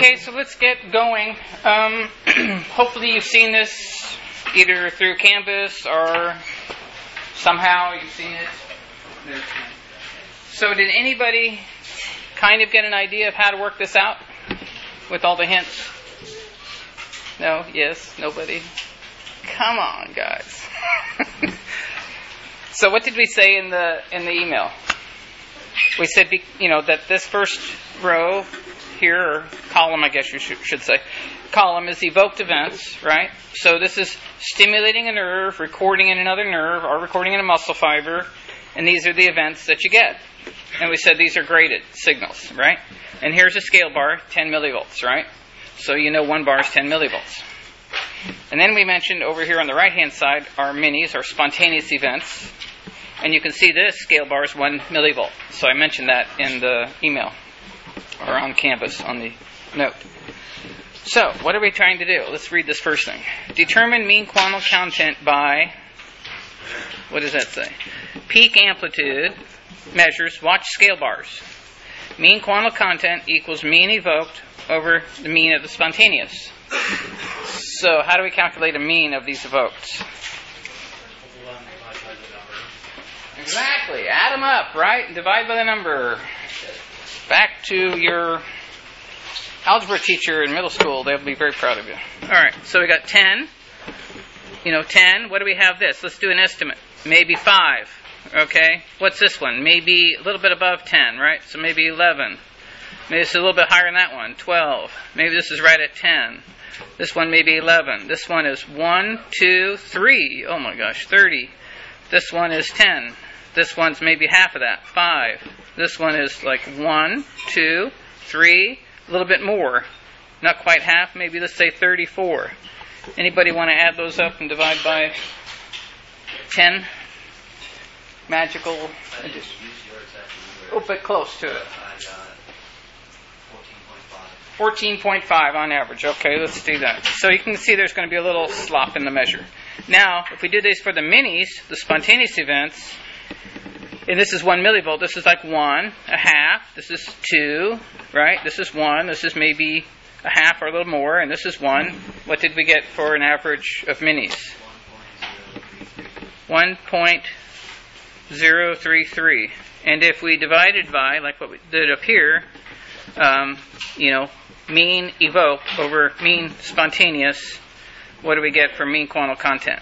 Okay, so let's get going. Hopefully you've seen this either through Canvas or somehow you've seen it. So did anybody kind of get an idea of how to work this out with all the hints? No? Yes? Nobody? Come on, guys. So what did we say in the email? We said, that this first row here, or column, I guess you should say, column is evoked events, right? So this is stimulating a nerve, recording in another nerve, or recording in a muscle fiber, and these are the events that you get. And we said these are graded signals, right? And here's a scale bar, 10 millivolts, right? So you know 1 bar is 10 millivolts. And then we mentioned over here on the right-hand side are minis, or spontaneous events. And you can see this scale bar is 1 millivolt. So I mentioned that in the email, or on Canvas on the note. So, what are we trying to do? Let's read this first thing. Determine mean quantum content by, what does that say? Peak amplitude measures, watch scale bars. Mean quantum content equals mean evoked over the mean of the spontaneous. So, how do we calculate a mean of these evoked? Exactly. Add them up, right? And divide by the number. Back to your algebra teacher in middle school. They'll be very proud of you. All right. So we got 10. 10. What do we have this? Let's do an estimate. Maybe 5. Okay. What's this one? Maybe a little bit above 10, right? So maybe 11. Maybe it's a little bit higher than that one. 12. Maybe this is right at 10. This one may be 11. This one is 1, 2, 3. Oh my gosh, 30. This one is 10. This one's maybe half of that, 5. This one is like 1, 2, 3, a little bit more. Not quite half, maybe let's say 34. Anybody want to add those up and divide by 10? Magical. Oh, but close to it. 14.5 on average. Okay, let's do that. So you can see there's going to be a little slop in the measure. Now, if we do these for the minis, the spontaneous events, and this is 1 millivolt, this is like 1, a half, this is 2, right? This is 1, this is maybe a half or a little more, and this is 1. What did we get for an average of minis? 1.033. And if we divided by, like what we did up here, mean evoked over mean spontaneous, what do we get for mean quantum content?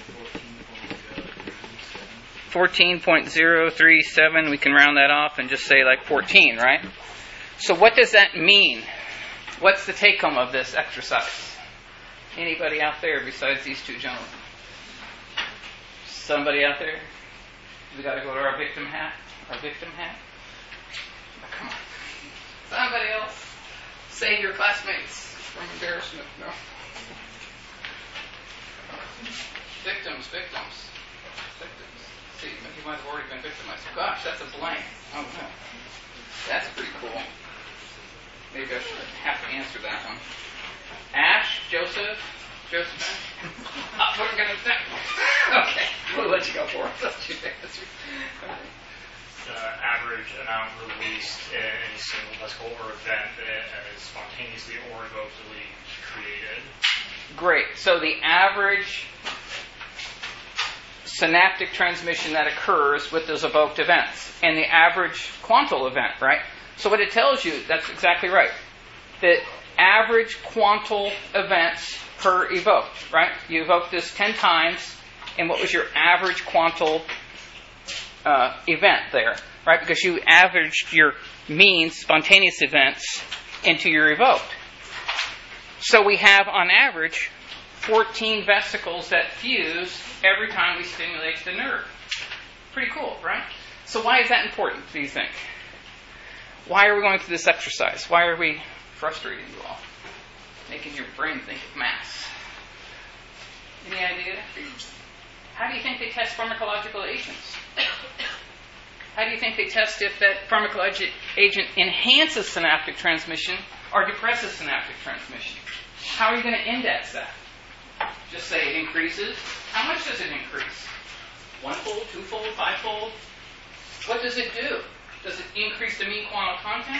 14.037, we can round that off and just say like 14, right? So what does that mean? What's the take-home of this exercise? Anybody out there besides these two gentlemen? Somebody out there? We got to go to our victim hat? Our victim hat? Oh, come on. Somebody else? Save your classmates from embarrassment. No. Victims. See, you might have already been victimized. Gosh, that's a blank. Oh, no. That's pretty cool. Maybe I should have to answer that one. Ash, Josephine? What are we going to say? Okay, we'll let you go for it. That's your answer. The average amount released in any single vesicle or event that is spontaneously or evokedly created. Great. So the average synaptic transmission that occurs with those evoked events and the average quantal event, right? So what it tells you, that's exactly right. The average quantal events per evoked, right? You evoked this 10 times, and what was your average quantal event there, right? Because you averaged your mean spontaneous events into your evoked. So we have, on average, 14 vesicles that fuse every time we stimulate the nerve. Pretty cool, right? So why is that important, do you think? Why are we going through this exercise? Why are we frustrating you all? Making your brain think of mass. Any idea? How do you think they test pharmacological agents? How do you think they test if that pharmacologic agent enhances synaptic transmission or depresses synaptic transmission? How are you going to index that? Just say it increases. How much does it increase? 1-fold, 2-fold, 5-fold? What does it do? Does it increase the mean quantum content?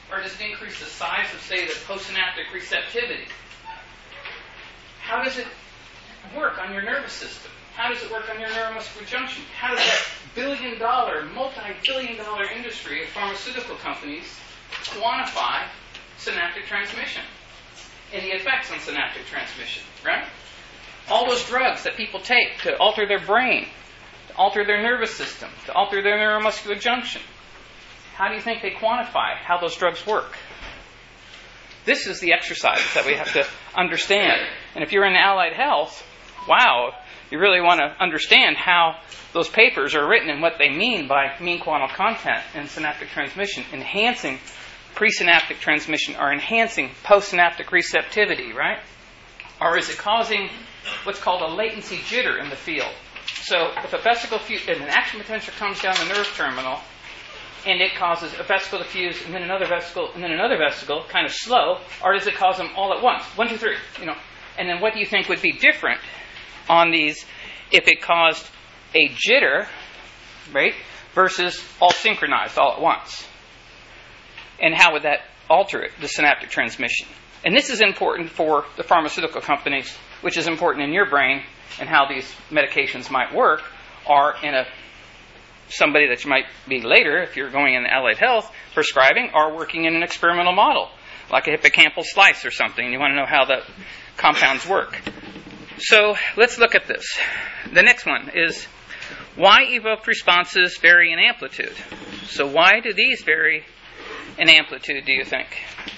or does it increase the size of, say, the postsynaptic receptivity? How does it work on your nervous system? How does it work on your neuromuscular junction? How does that billion-dollar, multi-billion-dollar industry of pharmaceutical companies quantify synaptic transmission and the effects on synaptic transmission, right? All those drugs that people take to alter their brain, to alter their nervous system, to alter their neuromuscular junction. How do you think they quantify how those drugs work? This is the exercise that we have to understand. And if you're in allied health, wow, you really want to understand how those papers are written and what they mean by mean quantal content and synaptic transmission, enhancing presynaptic transmission or enhancing postsynaptic receptivity, right? Or is it causing what's called a latency jitter in the field? So if a vesicle if an action potential comes down the nerve terminal and it causes a vesicle to fuse and then another vesicle and then another vesicle, kind of slow, or does it cause them all at once? 1, 2, 3, And then what do you think would be different on these if it caused a jitter, right, versus all synchronized all at once? And how would that alter it, the synaptic transmission? And this is important for the pharmaceutical companies, which is important in your brain and how these medications might work, or in somebody that you might be later, if you're going in allied health, prescribing, or working in an experimental model, like a hippocampal slice or something. You want to know how the compounds work. So let's look at this. The next one is, why evoked responses vary in amplitude? So why do these vary in amplitude, do you think?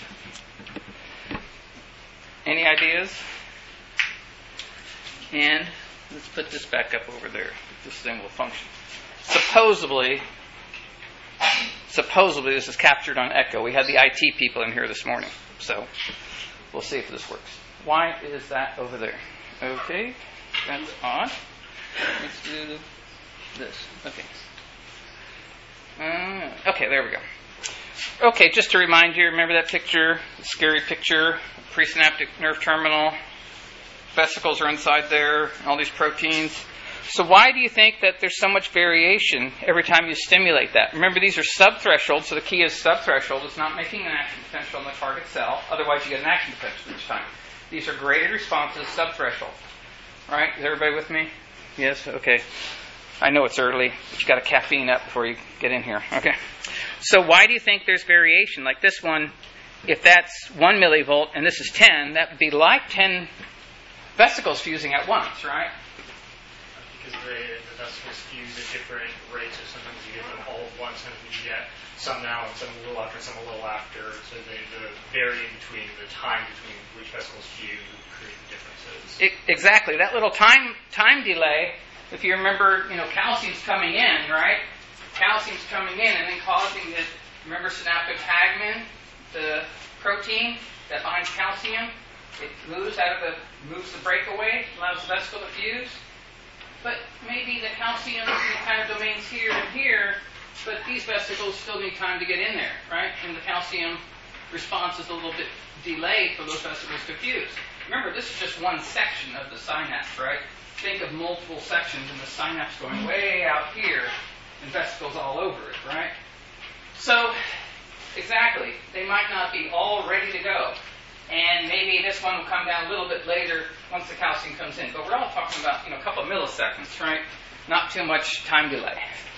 Any ideas? And let's put this back up over there. This thing will function. Supposedly this is captured on echo. We had the IT people in here this morning, so we'll see if this works. Why is that over there? Okay, that's odd. Let's do this. Okay, there we go. Okay, just to remind you, remember that picture, the scary picture, presynaptic nerve terminal, vesicles are inside there, all these proteins. So why do you think that there's so much variation every time you stimulate that? Remember, these are subthreshold, so the key is subthreshold. It's not making an action potential on the target cell. Otherwise, you get an action potential each time. These are graded responses, subthreshold. Right? Is everybody with me? Yes? Okay. I know it's early, but you got to caffeine up before you get in here. Okay. So why do you think there's variation? Like this one, if that's 1 millivolt and this is 10, that would be like 10 vesicles fusing at once, right? Because the vesicles fuse at different rates, so sometimes you get them all at once, and you get some now and some a little after, some a little after. So the varying between the time between which vesicles fuse create differences. Exactly. That little time delay. If you remember, calcium's coming in, right? Calcium's coming in and then causing the, remember synaptopagmin, the protein that binds calcium? It moves the breakaway, allows the vesicle to fuse. But maybe the calcium kind of domains here and here, but these vesicles still need time to get in there, right? And the calcium response is a little bit delayed for those vesicles to fuse. Remember, this is just one section of the synapse, right? Think of multiple sections in the synapse going way out here and vesicles all over it, right? So, exactly, they might not be all ready to go. And maybe this one will come down a little bit later once the calcium comes in. But we're all talking about, a couple of milliseconds, right? Not too much time delay.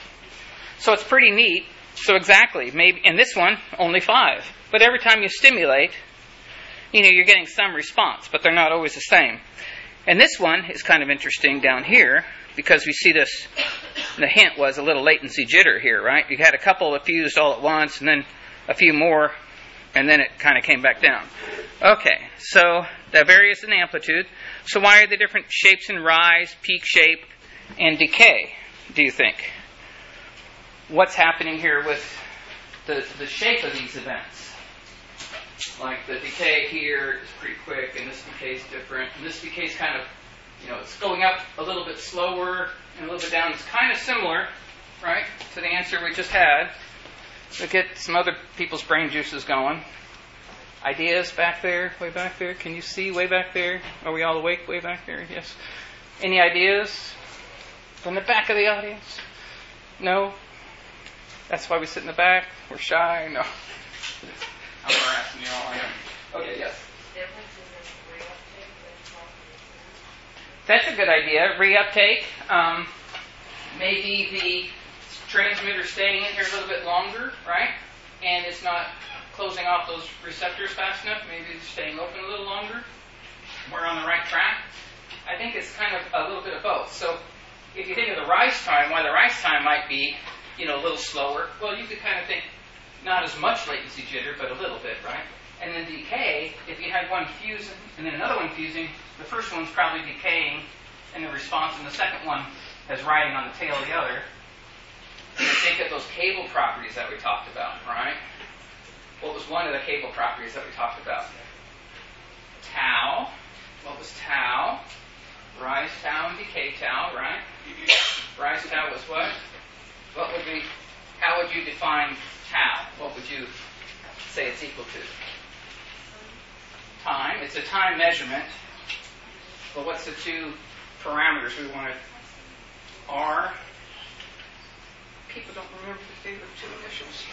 So it's pretty neat. So exactly, maybe, and this one, only 5. But every time you stimulate, you're getting some response, but they're not always the same. And this one is kind of interesting down here, because we see this, the hint was a little latency jitter here, right? You had a couple that fused all at once, and then a few more, and then it kind of came back down. Okay, so that varies in amplitude. So why are the different shapes in rise, peak shape, and decay, do you think? What's happening here with the shape of these events? Like the decay here is pretty quick, and this decay is different. And this decay is kind of, it's going up a little bit slower and a little bit down. It's kind of similar, right, to the answer we just had. We'll get some other people's brain juices going. Ideas back there, way back there? Can you see way back there? Are we all awake way back there? Yes. Any ideas from the back of the audience? No? That's why we sit in the back? We're shy? No. Okay, yes. Differences in reuptake and transmission. That's a good idea. Reuptake. Maybe the transmitter staying in here a little bit longer, right? And it's not closing off those receptors fast enough. Maybe it's staying open a little longer. We're on the right track. I think it's kind of a little bit of both. So if you think of the rise time, why the rise time might be, a little slower, well, you could kind of think not as much latency jitter, but a little bit, right? And then decay, if you had one fusing and then another one fusing, the first one's probably decaying in the response, and the second one is riding on the tail of the other. And then think of those cable properties that we talked about, right? What was one of the cable properties that we talked about? Tau. What was tau? Rise tau and decay tau, right? Rise tau was what? How would you define tau? What would you say it's equal to? Time. It's a time measurement. But what's the two parameters we want to? R. People don't remember the favorite two initials.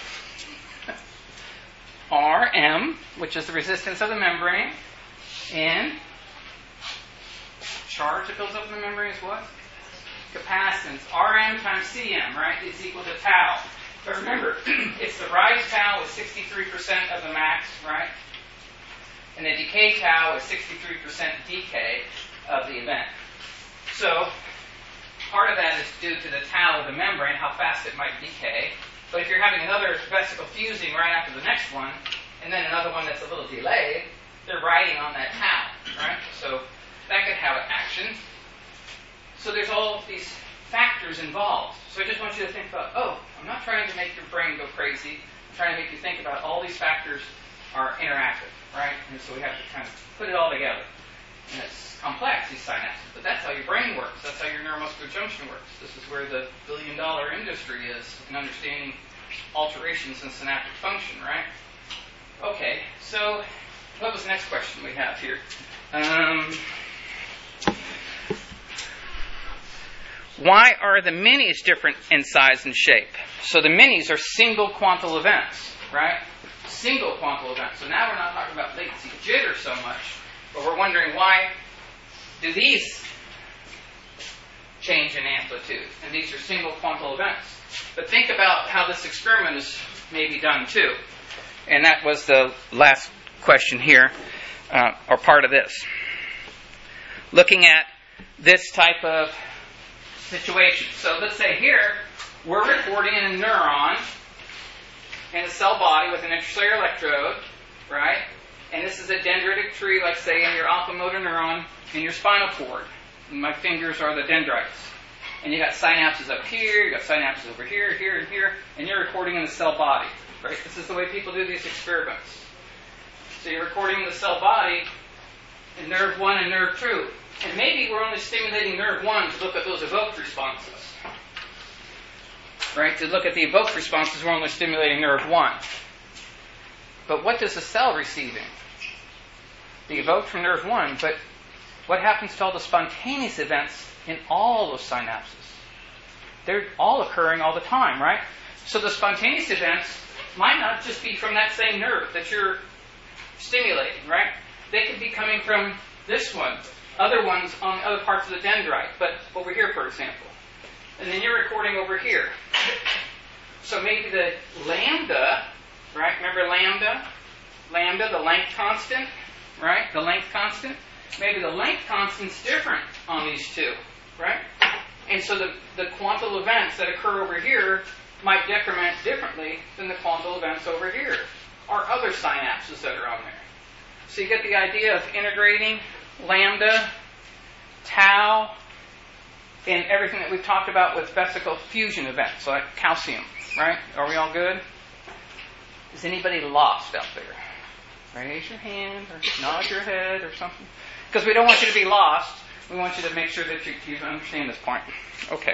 Rm, which is the resistance of the membrane, and charge that builds up in the membrane is what? Capacitance. Rm times Cm, right, is equal to tau. But remember, it's the rise tau is 63% of the max, right? And the decay tau is 63% decay of the event. So part of that is due to the tau of the membrane, how fast it might decay. But if you're having another vesicle fusing right after the next one, and then another one that's a little delayed, they're riding on that tau, right? So that could have an action. So there's all these factors involved. So I just want you to think about, I'm not trying to make your brain go crazy. I'm trying to make you think about all these factors are interactive, right? And so we have to kind of put it all together. And it's complex, these synapses, but that's how your brain works. That's how your neuromuscular junction works. This is where the billion-dollar industry is in understanding alterations in synaptic function, right? Okay, so what was the next question we have here? Why are the minis different in size and shape? So the minis are single quantal events, right? Single quantal events. So now we're not talking about latency jitter so much, but we're wondering why do these change in amplitude? And these are single quantal events. But think about how this experiment is maybe done too. And that was the last question here, or part of this. Looking at this type of situation. So let's say here, we're recording in a neuron in a cell body with an intracellular electrode, right? And this is a dendritic tree, like say in your alpha motor neuron in your spinal cord. And my fingers are the dendrites. And you got synapses up here, you got synapses over here, here, and here, and you're recording in the cell body, right? This is the way people do these experiments. So you're recording in the cell body in nerve 1 and nerve 2. And maybe we're only stimulating nerve 1 to look at those evoked responses. Right? To look at the evoked responses, we're only stimulating nerve 1. But what does the cell receiving? The evoked from nerve 1, but what happens to all the spontaneous events in all those synapses? They're all occurring all the time, right? So the spontaneous events might not just be from that same nerve that you're stimulating, right? They could be coming from this one, other ones on other parts of the dendrite, but over here, for example. And then you're recording over here. So maybe the lambda, right? Remember lambda? Lambda, the length constant, right? The length constant. Maybe the length constant's different on these two, right? And so the quantal events that occur over here might decrement differently than the quantal events over here, or other synapses that are on there. So you get the idea of integrating lambda, tau, and everything that we've talked about with vesicle fusion events, like calcium, right? Are we all good? Is anybody lost out there? Raise your hand or nod your head or something. Because we don't want you to be lost. We want you to make sure that you understand this point. Okay.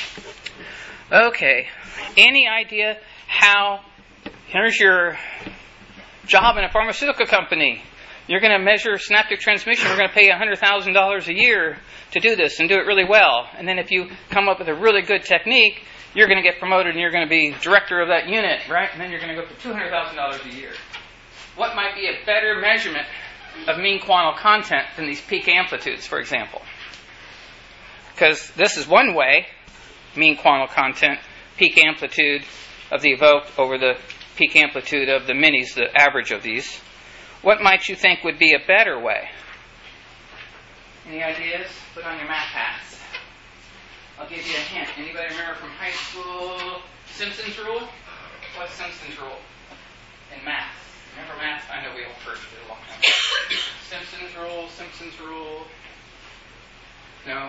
Okay. Any idea how, here's your job in a pharmaceutical company. You're going to measure synaptic transmission. We're going to pay you $100,000 a year to do this and do it really well. And then if you come up with a really good technique, you're going to get promoted and you're going to be director of that unit, right? And then you're going to go for $200,000 a year. what might be a better measurement of mean quantal content than these peak amplitudes, for example? Because this is one way, mean quantal content, peak amplitude of the evoked over the peak amplitude of the minis, the average of these. What might you think would be a better way? Any ideas? Put on your math hats. I'll give you a hint. Anybody remember from high school Simpson's rule? What's Simpson's rule in math? Remember math? I know we all purged it a long time ago. Simpson's rule. No.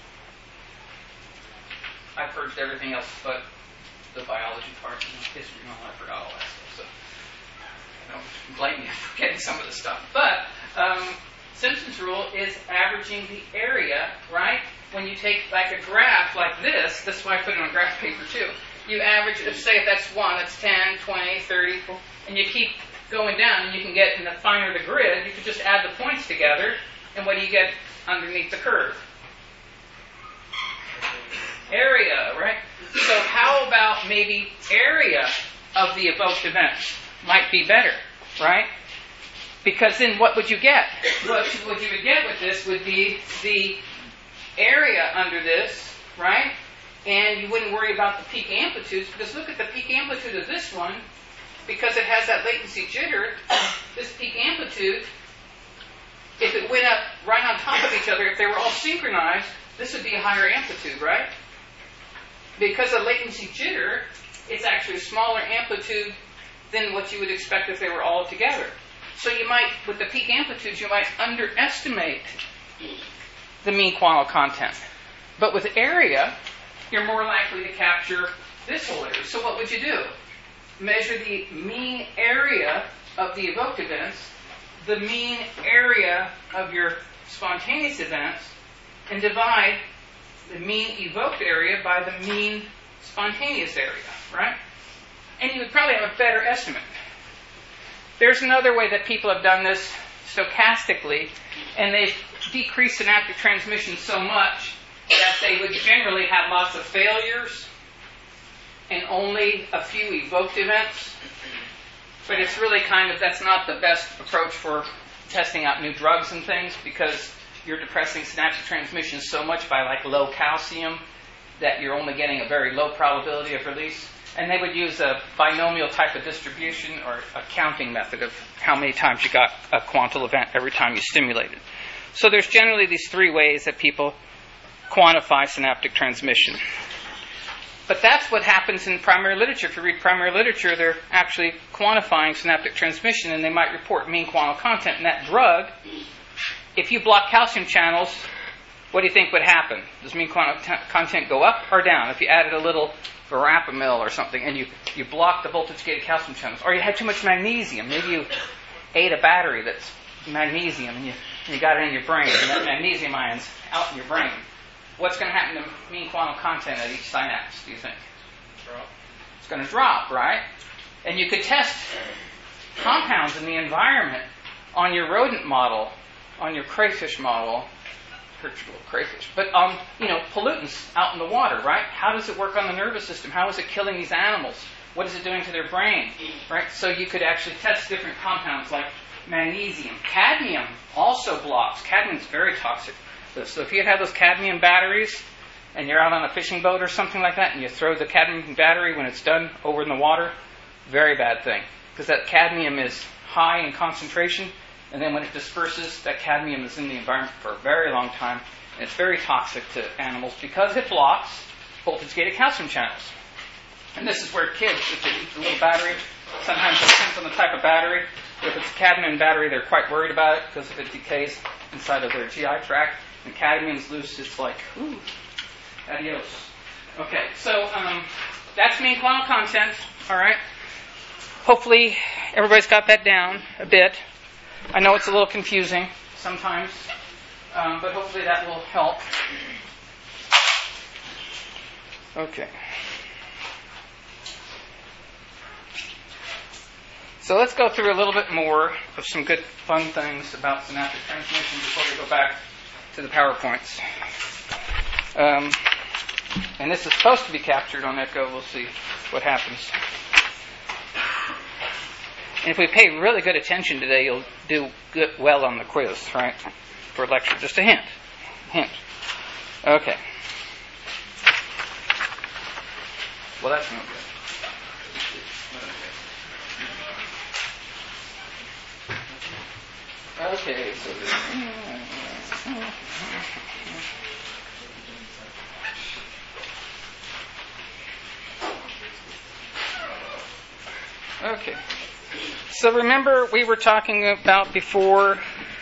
I purged everything else but the biology part and history and all. I forgot all that stuff. So don't blame me for forgetting some of the stuff. But Simpson's rule is averaging the area, right? When you take like a graph like this, that's why I put it on graph paper too. You average, say if that's 1, that's 10, 20, 30, and you keep going down, and you can get, and the finer the grid, you can just add the points together, and what do you get underneath the curve? Area, right? So how about maybe area of the evoked event might be better, right? Because then what would you get? What you would get with this would be the area under this, right? And you wouldn't worry about the peak amplitudes, because look at the peak amplitude of this one, because it has that latency jitter, this peak amplitude, if it went up right on top of each other, if they were all synchronized, this would be a higher amplitude, right? Because of latency jitter, it's actually a smaller amplitude than what you would expect if they were all together. So you might, with the peak amplitudes, you might underestimate the mean quantal content. But with area, you're more likely to capture this whole area. So what would you do? Measure the mean area of the evoked events, the mean area of your spontaneous events, and divide the mean evoked area by the mean spontaneous area, right? And you would probably have a better estimate. There's another way that people have done this stochastically, and they've decreased synaptic transmission so much that they would generally have lots of failures and only a few evoked events. But it's really that's not the best approach for testing out new drugs and things, because you're depressing synaptic transmission so much by like low calcium that you're only getting a very low probability of release. And they would use a binomial type of distribution or a counting method of how many times you got a quantal event every time you stimulated. So there's generally these three ways that people quantify synaptic transmission. But that's what happens in primary literature. If you read primary literature, they're actually quantifying synaptic transmission, and they might report mean quantal content. And that drug, if you block calcium channels, what do you think would happen? Does mean quantal content go up or down? If you added a little verapamil or something and you block the voltage-gated calcium channels, or you had too much magnesium, maybe you ate a battery that's magnesium and you got it in your brain, and that magnesium ion's out in your brain. What's going to happen to mean quantal content at each synapse, do you think? Drop. It's going to drop, right? And you could test compounds in the environment on your rodent model, on your crayfish model, crayfish, but pollutants out in the water, right? How does it work on the nervous system? How is it killing these animals? What is it doing to their brain, right? So you could actually test different compounds like magnesium. Cadmium also blocks. Cadmium's very toxic. So if you have those cadmium batteries and you're out on a fishing boat or something like that and you throw the cadmium battery when it's done over in the water, very bad thing, because that cadmium is high in concentration, and then when it disperses, that cadmium is in the environment for a very long time, and it's very toxic to animals because it blocks voltage-gated calcium channels. And this is where kids, if they eat the little battery, sometimes it depends on the type of battery. If it's a cadmium battery, they're quite worried about it because if it decays inside of their GI tract and cadmium's loose, it's like, ooh, adios. Okay, so that's mean quantal content, all right? Hopefully everybody's got that down a bit. I know it's a little confusing sometimes, but hopefully that will help. Okay. So let's go through a little bit more of some good fun things about synaptic transmission before we go back to the PowerPoints. And this is supposed to be captured on Echo. We'll see what happens. And if we pay really good attention today, you'll do well on the quiz, right? For lecture. Just a hint. Hint. Okay. Well, that's no good. Okay, so okay. So remember we were talking about before.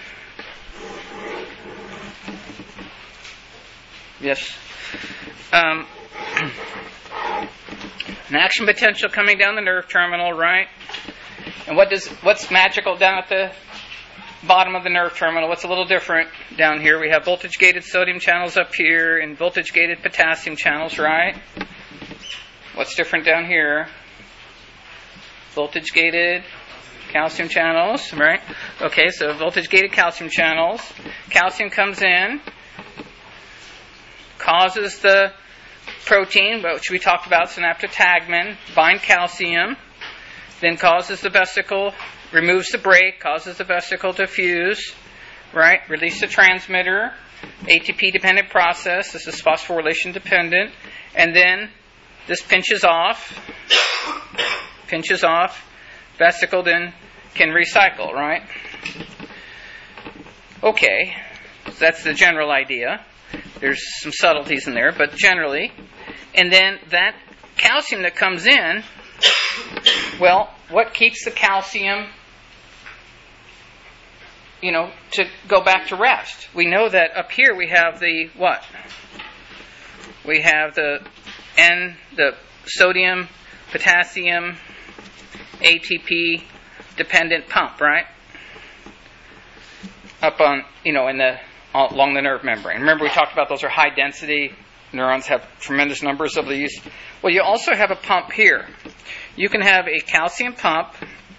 Yes. An action potential coming down the nerve terminal, right? And what's magical down at the bottom of the nerve terminal? What's a little different down here? We have voltage-gated sodium channels up here and voltage-gated potassium channels, right? What's different down here? Voltage-gated calcium channels, right? Okay, so voltage-gated calcium channels. Calcium comes in, causes the protein, which we talked about, synaptotagmin, bind calcium, then causes the vesicle, removes the brake, causes the vesicle to fuse, right? Release the transmitter, ATP-dependent process. This is phosphorylation-dependent. And then this pinches off. Vesicle then can recycle, right? Okay, so that's the general idea. There's some subtleties in there, but generally. And then that calcium that comes in, well, what keeps the calcium, to go back to rest? We know that up here we have the what? We have the sodium, potassium, ATP dependent pump, right? Up on, along the nerve membrane. Remember we talked about those are high density neurons, have tremendous numbers of these. Well, you also have a pump here. You can have a calcium pump,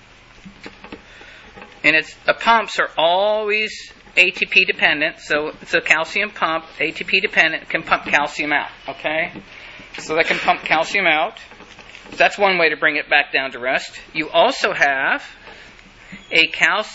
and pumps are always ATP dependent, so it's a calcium pump, ATP dependent, can pump calcium out, okay? So that can pump calcium out. That's one way to bring it back down to rest. You also have a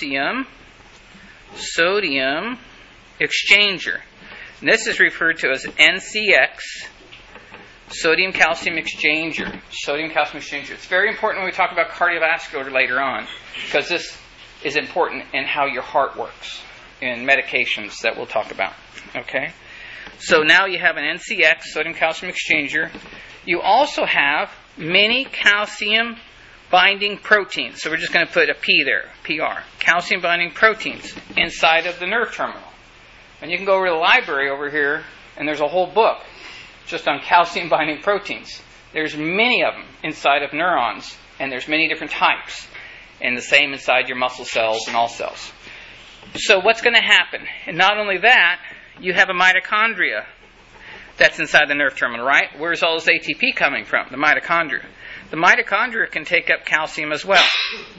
calcium-sodium exchanger. And this is referred to as NCX, sodium-calcium exchanger. Sodium-calcium exchanger. It's very important when we talk about cardiovascular later on, because this is important in how your heart works in medications that we'll talk about. Okay? So now you have an NCX, sodium-calcium exchanger. You also have many calcium binding proteins. So we're just going to put a P there, PR. Calcium binding proteins inside of the nerve terminal. And you can go over to the library over here, and there's a whole book just on calcium binding proteins. There's many of them inside of neurons, and there's many different types. And the same inside your muscle cells and all cells. So what's going to happen? And not only that, you have a mitochondria that's inside the nerve terminal, right? Where's all this ATP coming from? The mitochondria. The mitochondria can take up calcium as well.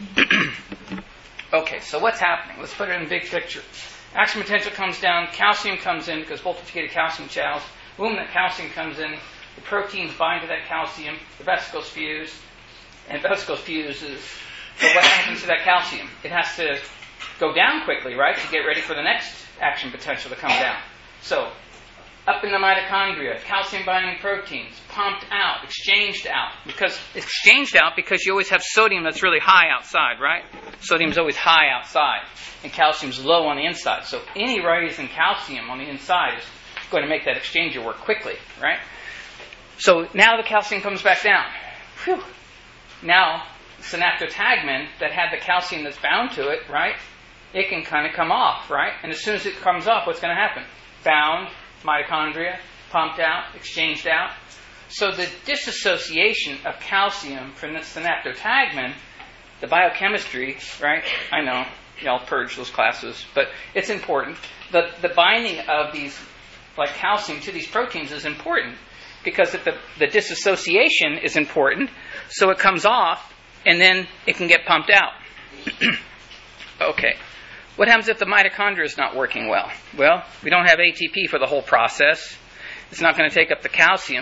Okay, so what's happening? Let's put it in a big picture. Action potential comes down, calcium comes in because voltage-gated calcium channels. Boom, that calcium comes in. The proteins bind to that calcium. The vesicles fuse. And vesicles fuses. So what happens to that calcium? It has to go down quickly, right, to get ready for the next action potential to come down. So, up in the mitochondria, calcium-binding proteins, pumped out, exchanged out. Because you always have sodium that's really high outside, right? Sodium's always high outside, and calcium's low on the inside. So any rise in calcium on the inside is going to make that exchanger work quickly, right? So now the calcium comes back down. Whew. Now, synaptotagmin that had the calcium that's bound to it, right? It can kind of come off, right? And as soon as it comes off, what's going to happen? Bound, mitochondria, pumped out, exchanged out. So the disassociation of calcium from the synaptotagmin, the biochemistry, right? I know, y'all purge those classes, but it's important. The binding of these, like calcium, to these proteins is important because if the disassociation is important, so it comes off and then it can get pumped out. Okay. What happens if the mitochondria is not working well? Well, we don't have ATP for the whole process. It's not going to take up the calcium.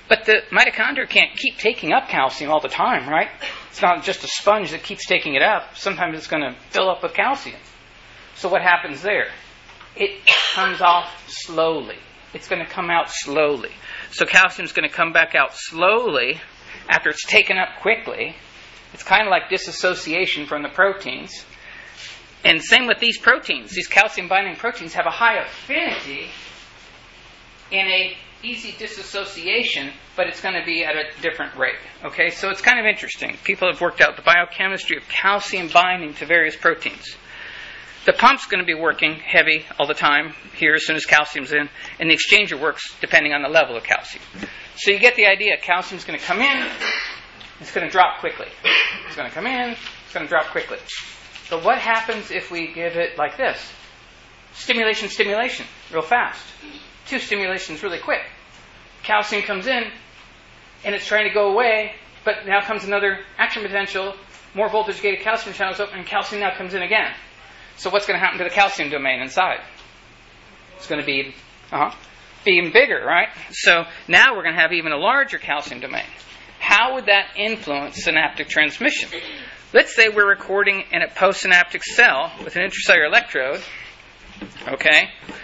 But the mitochondria can't keep taking up calcium all the time, right? It's not just a sponge that keeps taking it up. Sometimes it's going to fill up with calcium. So what happens there? It comes off slowly. It's going to come out slowly. So calcium's going to come back out slowly after it's taken up quickly. It's kind of like disassociation from the proteins. And same with these proteins. These calcium-binding proteins have a high affinity in a easy disassociation, but it's going to be at a different rate. Okay, so it's kind of interesting. People have worked out the biochemistry of calcium binding to various proteins. The pump's going to be working heavy all the time here as soon as calcium's in, and the exchanger works depending on the level of calcium. So you get the idea. Calcium's going to come in, it's going to drop quickly. It's going to come in, it's going to drop quickly. So what happens if we give it like this? Stimulation, real fast. 2 stimulations really quick. Calcium comes in, and it's trying to go away, but now comes another action potential, more voltage-gated calcium channels open, and calcium now comes in again. So what's going to happen to the calcium domain inside? It's going to be even bigger, right? So now we're going to have even a larger calcium domain. How would that influence synaptic transmission? Let's say we're recording in a postsynaptic cell with an intracellular electrode. Okay?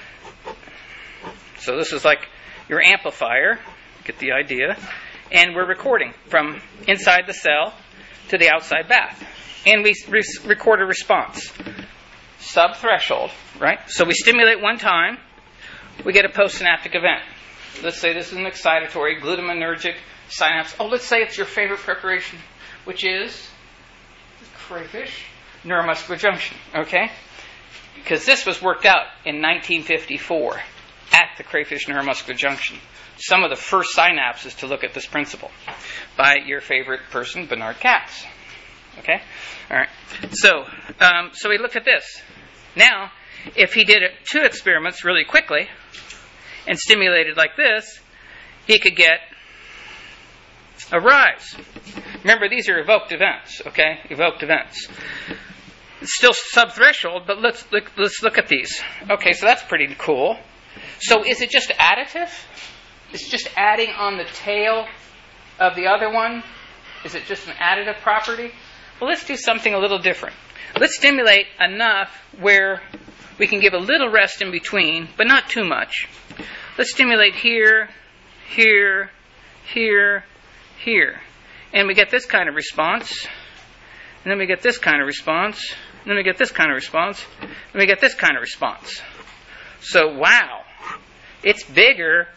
So this is like your amplifier. Get the idea. And we're recording from inside the cell to the outside bath. And we record a response. Subthreshold, right? So we stimulate one time, we get a postsynaptic event. Let's say this is an excitatory, glutaminergic synapse. Oh, let's say it's your favorite preparation, which is crayfish neuromuscular junction, okay? Because this was worked out in 1954 at the crayfish neuromuscular junction. Some of the first synapses to look at this principle by your favorite person, Bernard Katz. Okay? All right. So we looked at this. Now, if he did 2 experiments really quickly and stimulated like this, he could get a rise. Remember, these are evoked events, okay? Evoked events. It's still subthreshold, but let's look at these. Okay, so that's pretty cool. So is it just additive? It's just adding on the tail of the other one? Is it just an additive property? Well, let's do something a little different. Let's stimulate enough where we can give a little rest in between, but not too much. Let's stimulate here, here, here, here. And we get this kind of response. And then we get this kind of response. And then we get this kind of response. And we get this kind of response. So, wow. It's bigger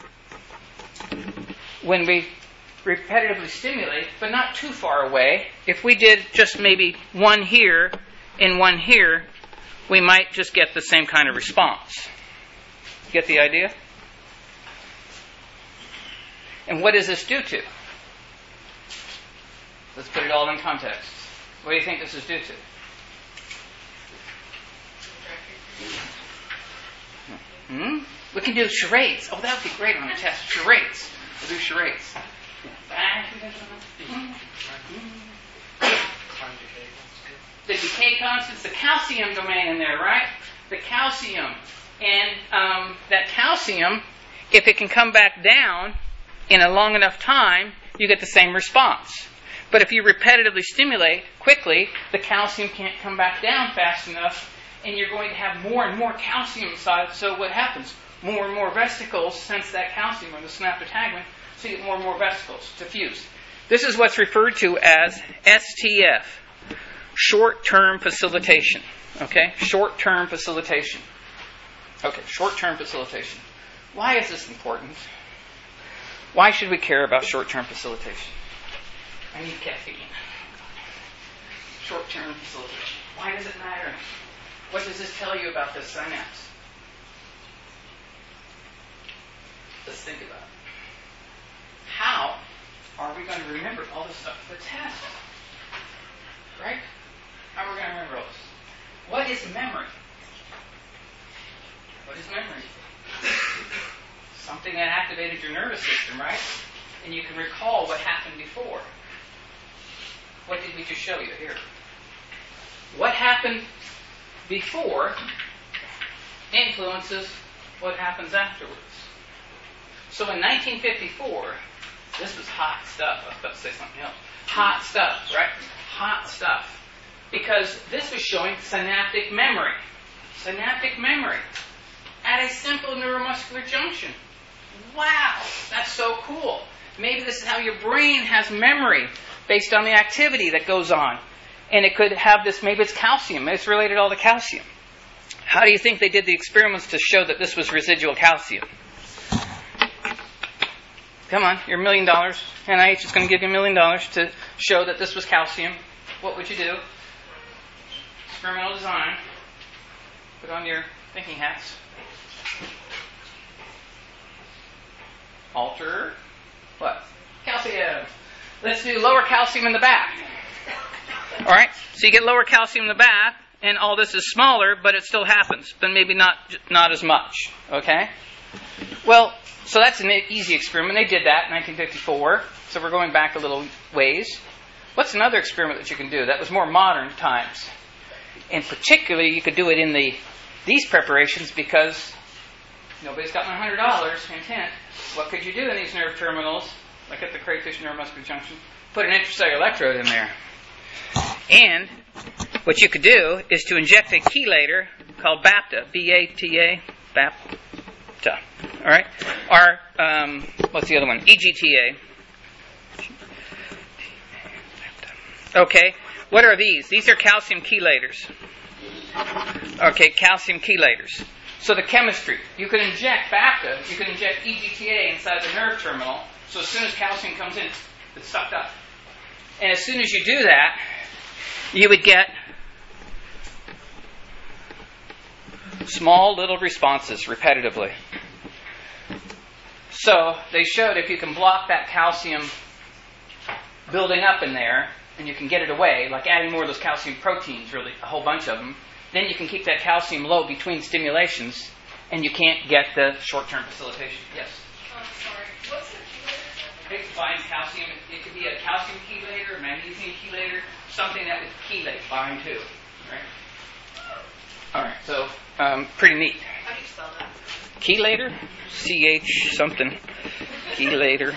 when we repetitively stimulate, but not too far away. If we did just maybe one here and one here, we might just get the same kind of response. Get the idea? And what does this do to? Let's put it all in context. What do you think this is due to? We can do charades. Oh, that would be great on a test. Charades. We'll do charades. The decay constants, the calcium domain in there, right? The calcium. And that calcium, if it can come back down in a long enough time, you get the same response. But if you repetitively stimulate quickly, the calcium can't come back down fast enough, and you're going to have more and more calcium inside. So what happens? More and more vesicles sense that calcium or the synaptotagmin, so you get more and more vesicles to fuse. This is what's referred to as STF, short-term facilitation. Okay? Short-term facilitation. Okay, short-term facilitation. Why is this important? Why should we care about short-term facilitation? I need caffeine. Short-term facilitation. Why does it matter? What does this tell you about this synapse? Let's think about it. How are we going to remember all this stuff for the test? Right? How are we going to remember all this? What is memory? What is memory? Something that activated your nervous system, right? And you can recall what happened before. What did we just show you here? What happened before influences what happens afterwards. So in 1954, This was hot stuff. I was about to say something else. Hot stuff, right? Hot stuff. Because this was showing synaptic memory. Synaptic memory at a simple neuromuscular junction. Wow, that's so cool. Maybe this is how your brain has memory based on the activity that goes on. And it could have this, maybe it's calcium. It's related all to calcium. How do you think they did the experiments to show that this was residual calcium? Come on, you're $1 million. NIH is going to give you $1 million to show that this was calcium. What would you do? Experimental design. Put on your thinking hats. Alter. What? Calcium. Let's do lower calcium in the bath. All right? So you get lower calcium in the bath, and all this is smaller, but it still happens. But maybe not as much. Okay? Well, so that's an easy experiment. They did that in 1954. So we're going back a little ways. What's another experiment that you can do? That was more modern times. And particularly, you could do it in these preparations because nobody's got my $100. Hint, hint. What could you do in these nerve terminals, like at the crayfish neuromuscular junction? Put an intracellular electrode in there. And what you could do is to inject a chelator called BAPTA, B-A-T-A, BAPTA. All right? Or, what's the other one? EGTA. Okay. What are these? These are calcium chelators. Okay, calcium chelators. So the chemistry, you can inject BAPTA, you can inject EGTA inside the nerve terminal, so as soon as calcium comes in, it's sucked up. And as soon as you do that, you would get small little responses repetitively. So they showed if you can block that calcium building up in there, and you can get it away, like adding more of those calcium proteins, really, a whole bunch of them, then you can keep that calcium low between stimulations, and you can't get the short-term facilitation. Yes? I'm sorry. What's the chelator? It binds calcium. It could be a calcium chelator, a magnesium chelator, something that would chelate, bind to. Right? All right, so pretty neat. How do you spell that? Chelator? C-H something. Chelator.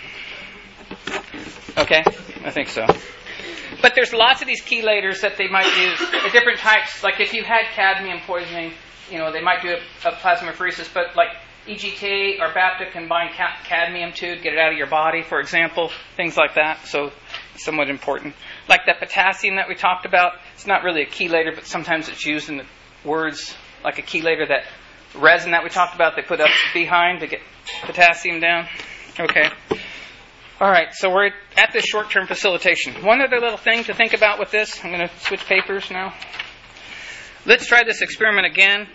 Okay, I think so. But there's lots of these chelators that they might use at different types. Like if you had cadmium poisoning, they might do a plasmapheresis, but like EGTA or BAPTA can bind cadmium to get it out of your body, for example, things like that. So somewhat important. Like that potassium that we talked about, it's not really a chelator, but sometimes it's used in the words like a chelator. That resin that we talked about, they put up behind to get potassium down. Okay. All right, so we're at this short-term facilitation. One other little thing to think about with this. I'm going to switch papers now. Let's try this experiment again.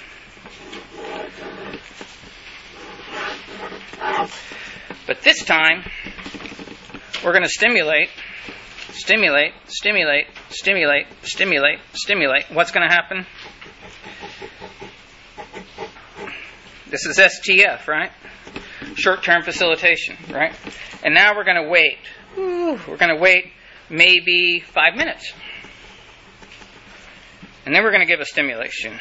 But this time, we're going to stimulate. What's going to happen? This is STF, right? Short-term facilitation, right? And now we're going to wait. We're going to wait maybe 5 minutes. And then we're going to give a stimulation.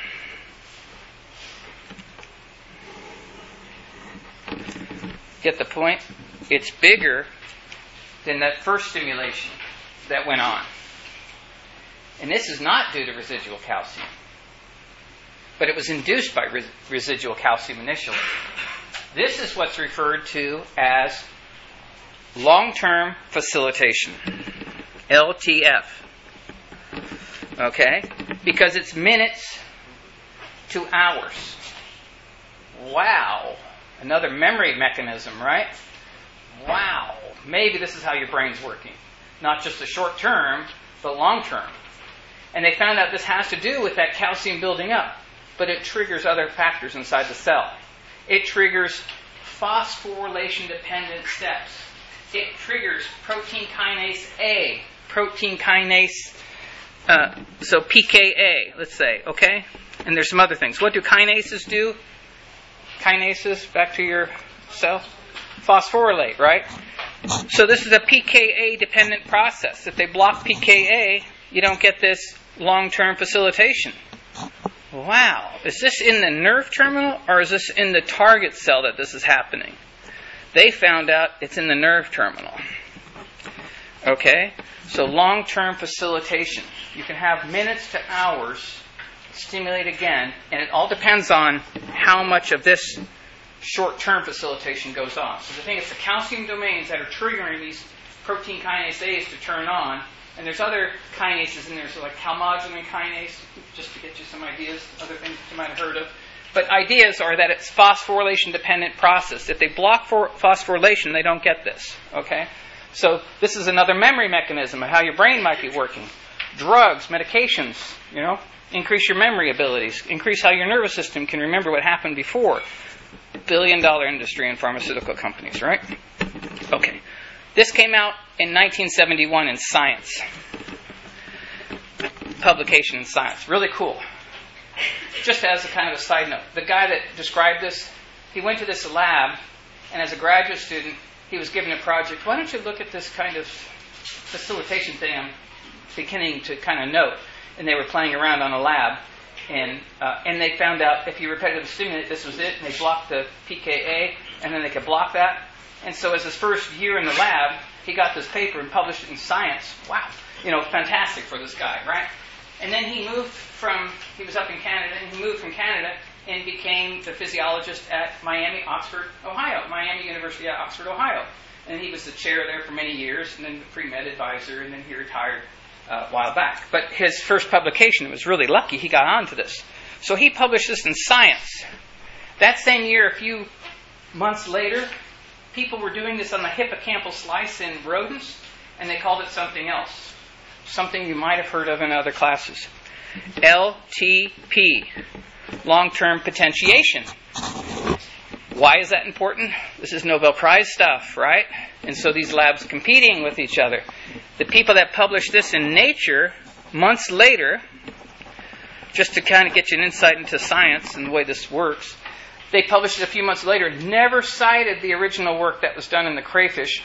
Get the point? It's bigger than that first stimulation that went on. And this is not due to residual calcium. But it was induced by residual calcium initially. This is what's referred to as long-term facilitation, LTF. Okay? Because it's minutes to hours. Wow. Another memory mechanism, right? Wow. Maybe this is how your brain's working. Not just the short term, but long term. And they found out this has to do with that calcium building up, but it triggers other factors inside the cell. It triggers phosphorylation-dependent steps. It triggers protein kinase A, protein kinase, so PKA, let's say, okay? And there's some other things. What do kinases do? Kinases, back to your cell, phosphorylate, right? So this is a PKA-dependent process. If they block PKA, you don't get this long-term facilitation. Wow. Is this in the nerve terminal or is this in the target cell that this is happening? They found out it's in the nerve terminal. Okay? So long-term facilitation. You can have minutes to hours stimulate again, and it all depends on how much of this short-term facilitation goes on. So the thing is, the calcium domains that are triggering these protein kinase A's to turn on, and there's other kinases in there, so like calmodulin kinase, just to get you some ideas, other things that you might have heard of. But ideas are that it's phosphorylation-dependent process. If they block phosphorylation, they don't get this. Okay? So this is another memory mechanism of how your brain might be working. Drugs, medications, increase your memory abilities, increase how your nervous system can remember what happened before. Billion-dollar industry in pharmaceutical companies, right? Okay. This came out in 1971 in Science. Publication in Science. Really cool. Just as a kind of a side note, the guy that described this, he went to this lab, and as a graduate student, he was given a project. Why don't you look at this kind of facilitation thing I'm beginning to kind of note? And they were playing around on a lab, and they found out if you repetitively stimulate, this was it, and they blocked the PKA, and then they could block that. And so as his first year in the lab, he got this paper and published it in Science. Wow. Fantastic for this guy, right? And then he was up in Canada, and he moved from Canada and became the physiologist at Miami University at Oxford, Ohio. And he was the chair there for many years, and then the pre-med advisor, and then he retired a while back. But his first publication, was really lucky he got onto this. So he published this in Science. That same year, a few months later, people were doing this on the hippocampal slice in rodents, and they called it something else. Something you might have heard of in other classes. LTP, long-term potentiation. Why is that important? This is Nobel Prize stuff, right? And so these labs competing with each other. The people that published this in Nature, months later, just to kind of get you an insight into science and the way this works, they published it a few months later, never cited the original work that was done in the crayfish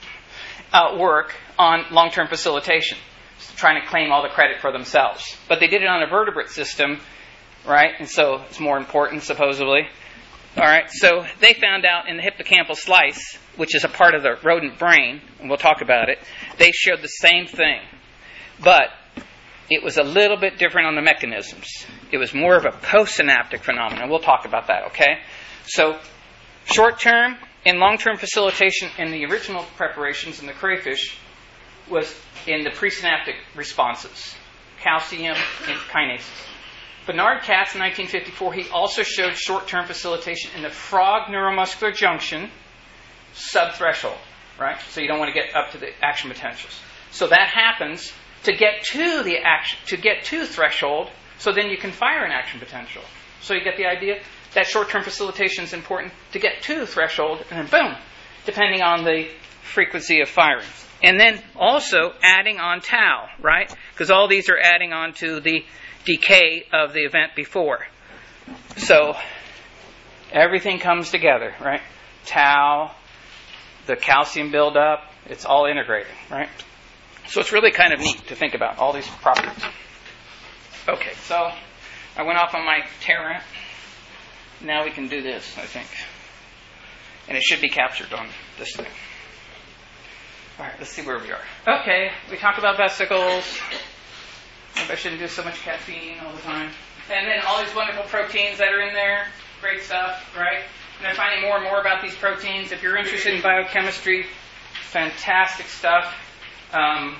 work on long-term facilitation, trying to claim all the credit for themselves. But they did it on a vertebrate system, right? And so it's more important, supposedly. All right, so they found out in the hippocampal slice, which is a part of the rodent brain, and we'll talk about it, they showed the same thing. But it was a little bit different on the mechanisms. It was more of a postsynaptic phenomenon. We'll talk about that, okay? So short-term and long-term facilitation in the original preparations in the crayfish was in the presynaptic responses, calcium and kinases. Bernard Katz in 1954, he also showed short-term facilitation in the frog neuromuscular junction subthreshold, right? So you don't want to get up to the action potentials. So that happens to get to the action, to get to threshold, so then you can fire an action potential. So you get the idea? That short-term facilitation is important to get to threshold, and then boom, depending on the frequency of firing. And then also adding on tau, right? Because all these are adding on to the decay of the event before. So everything comes together, right? Tau, the calcium buildup, it's all integrated, right? So it's really kind of neat to think about all these properties. Okay, so I went off on my tear rant. Now we can do this, I think. And it should be captured on this thing. All right, let's see where we are. Okay, we talked about vesicles. Maybe I shouldn't do so much caffeine all the time. And then all these wonderful proteins that are in there. Great stuff, right? And I'm finding more and more about these proteins. If you're interested in biochemistry, fantastic stuff. Oh,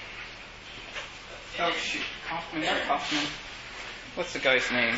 shoot. Kaufman. What's the guy's name?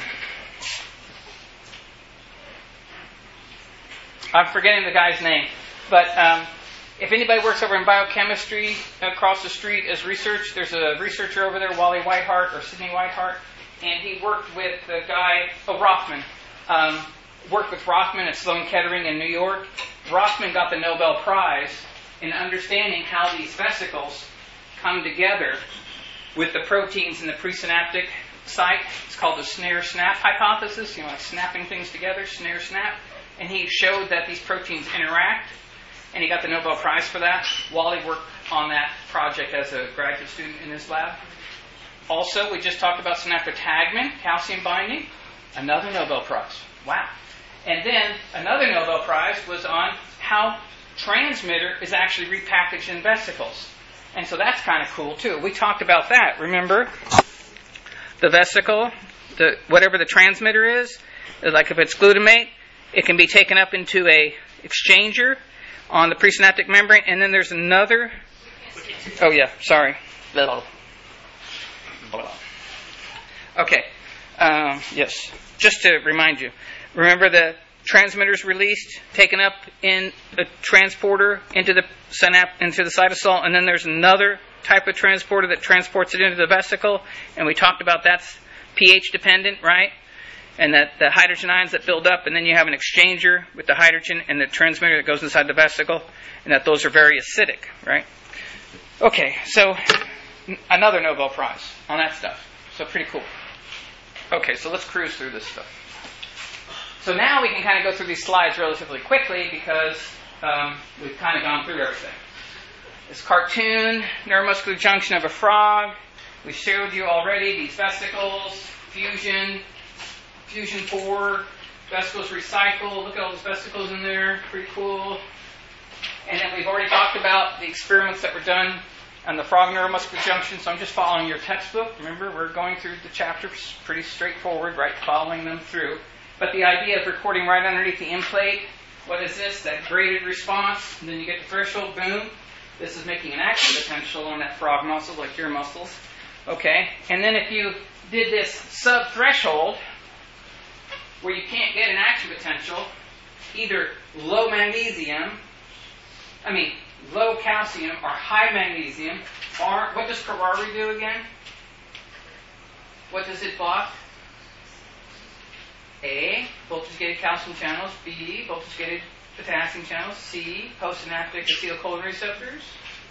I'm forgetting the guy's name. But if anybody works over in biochemistry across the street as research, there's a researcher over there, Wally Whitehart, or Sidney Whitehart, and he worked with the guy, Rothman. Worked with Rothman at Sloan Kettering in New York. Rothman got the Nobel Prize in understanding how these vesicles come together with the proteins in the presynaptic site. It's called the snare-snap hypothesis, like snapping things together, snare-snap. And he showed that these proteins interact, and he got the Nobel Prize for that. Wally worked on that project as a graduate student in his lab. Also, we just talked about synaptotagmin, calcium binding, another Nobel Prize. Wow. And then another Nobel Prize was on how transmitter is actually repackaged in vesicles. And so that's kind of cool too. We talked about that, remember? The vesicle, whatever the transmitter is, like if it's glutamate, it can be taken up into a exchanger on the presynaptic membrane, and then there's another. Oh yeah, sorry. Okay. Yes. Just to remind you, remember the transmitter's released, taken up in a transporter into the cytosol, and then there's another type of transporter that transports it into the vesicle, and we talked about that's pH dependent, right? And that the hydrogen ions that build up, and then you have an exchanger with the hydrogen and the transmitter that goes inside the vesicle, and that those are very acidic, right? Okay, so another Nobel Prize on that stuff. So pretty cool. Okay, so let's cruise through this stuff. So now we can kind of go through these slides relatively quickly because we've kind of gone through everything. This cartoon, neuromuscular junction of a frog. We showed you already these vesicles, fusion 4, vesicles recycle. Look at all those vesicles in there. Pretty cool. And then we've already talked about the experiments that were done on the frog neuromuscular junction. So I'm just following your textbook. Remember, we're going through the chapters pretty straightforward, right? Following them through. But the idea of recording right underneath the end plate, what is this? That graded response. And then you get the threshold, boom. This is making an action potential on that frog muscle, like your muscles. Okay. And then if you did this sub-threshold, where you can't get an action potential, either low calcium or high magnesium, or what does Carrari do again? What does it block? A, voltage-gated calcium channels. B, voltage-gated potassium channels. C, postsynaptic acetylcholine receptors.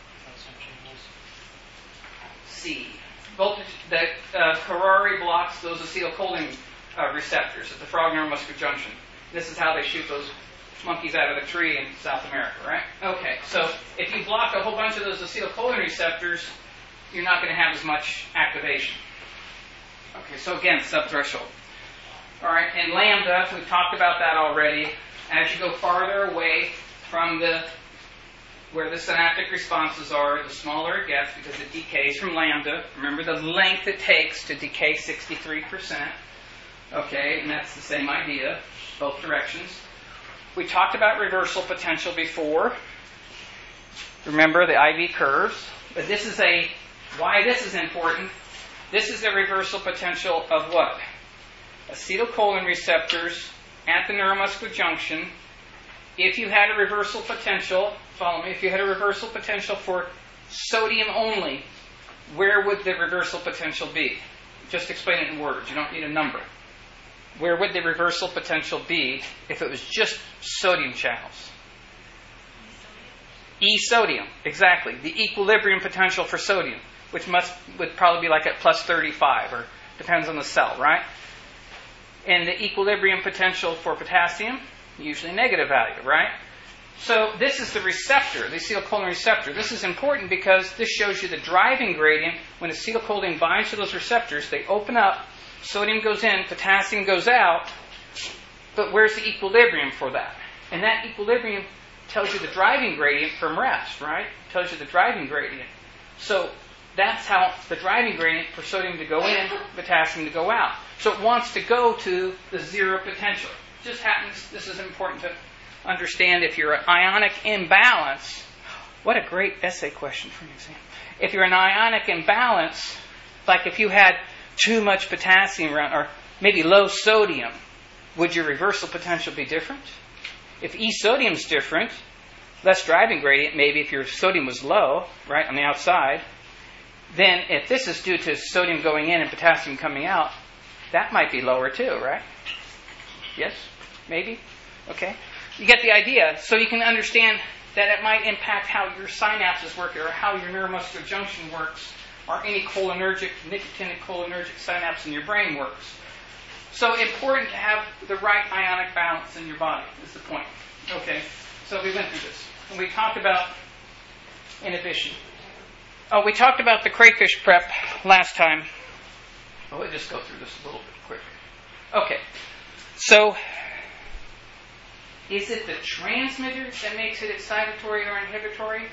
C, Carrari blocks those acetylcholine receptors at the frog neuromuscular junction. This is how they shoot those monkeys out of the tree in South America, right? Okay, so if you block a whole bunch of those acetylcholine receptors, you're not going to have as much activation. Okay, so again, subthreshold. All right, and lambda, we've talked about that already. As you go farther away from where the synaptic responses are, the smaller it gets because it decays from lambda. Remember the length it takes to decay 63%. Okay, and that's the same idea, both directions. We talked about reversal potential before. Remember the IV curves. But why this is important. This is the reversal potential of what? Acetylcholine receptors at the neuromuscular junction. If you had a reversal potential, follow me, if you had a reversal potential for sodium only, where would the reversal potential be? Just explain it in words. You don't need a number. Where would the reversal potential be if it was just sodium channels? E-sodium, exactly. The equilibrium potential for sodium, which would probably be like at plus 35, or depends on the cell, right? And the equilibrium potential for potassium, usually negative value, right? So this is the receptor, the acetylcholine receptor. This is important because this shows you the driving gradient. When acetylcholine binds to those receptors, they open up, sodium goes in, potassium goes out, but where's the equilibrium for that? And that equilibrium tells you the driving gradient from rest, right? It tells you the driving gradient. So that's how the driving gradient for sodium to go in, potassium to go out. So it wants to go to the zero potential. Just happens, this is important to understand if you're an ionic imbalance. What a great essay question for an exam. If you're an ionic imbalance, like if you had too much potassium around, or maybe low sodium, would your reversal potential be different? If E-sodium's different, less driving gradient, maybe if your sodium was low, right, on the outside, then if this is due to sodium going in and potassium coming out, that might be lower too, right? Yes? Maybe? Okay. You get the idea. So you can understand that it might impact how your synapses work or how your neuromuscular junction works or any nicotinic cholinergic synapse in your brain works. So important to have the right ionic balance in your body is the point. Okay. So we went through this. And we talked about inhibition. Oh, we talked about the crayfish prep last time. We'll just go through this a little bit quick. Okay. So Is it the transmitter that makes it excitatory or inhibitory?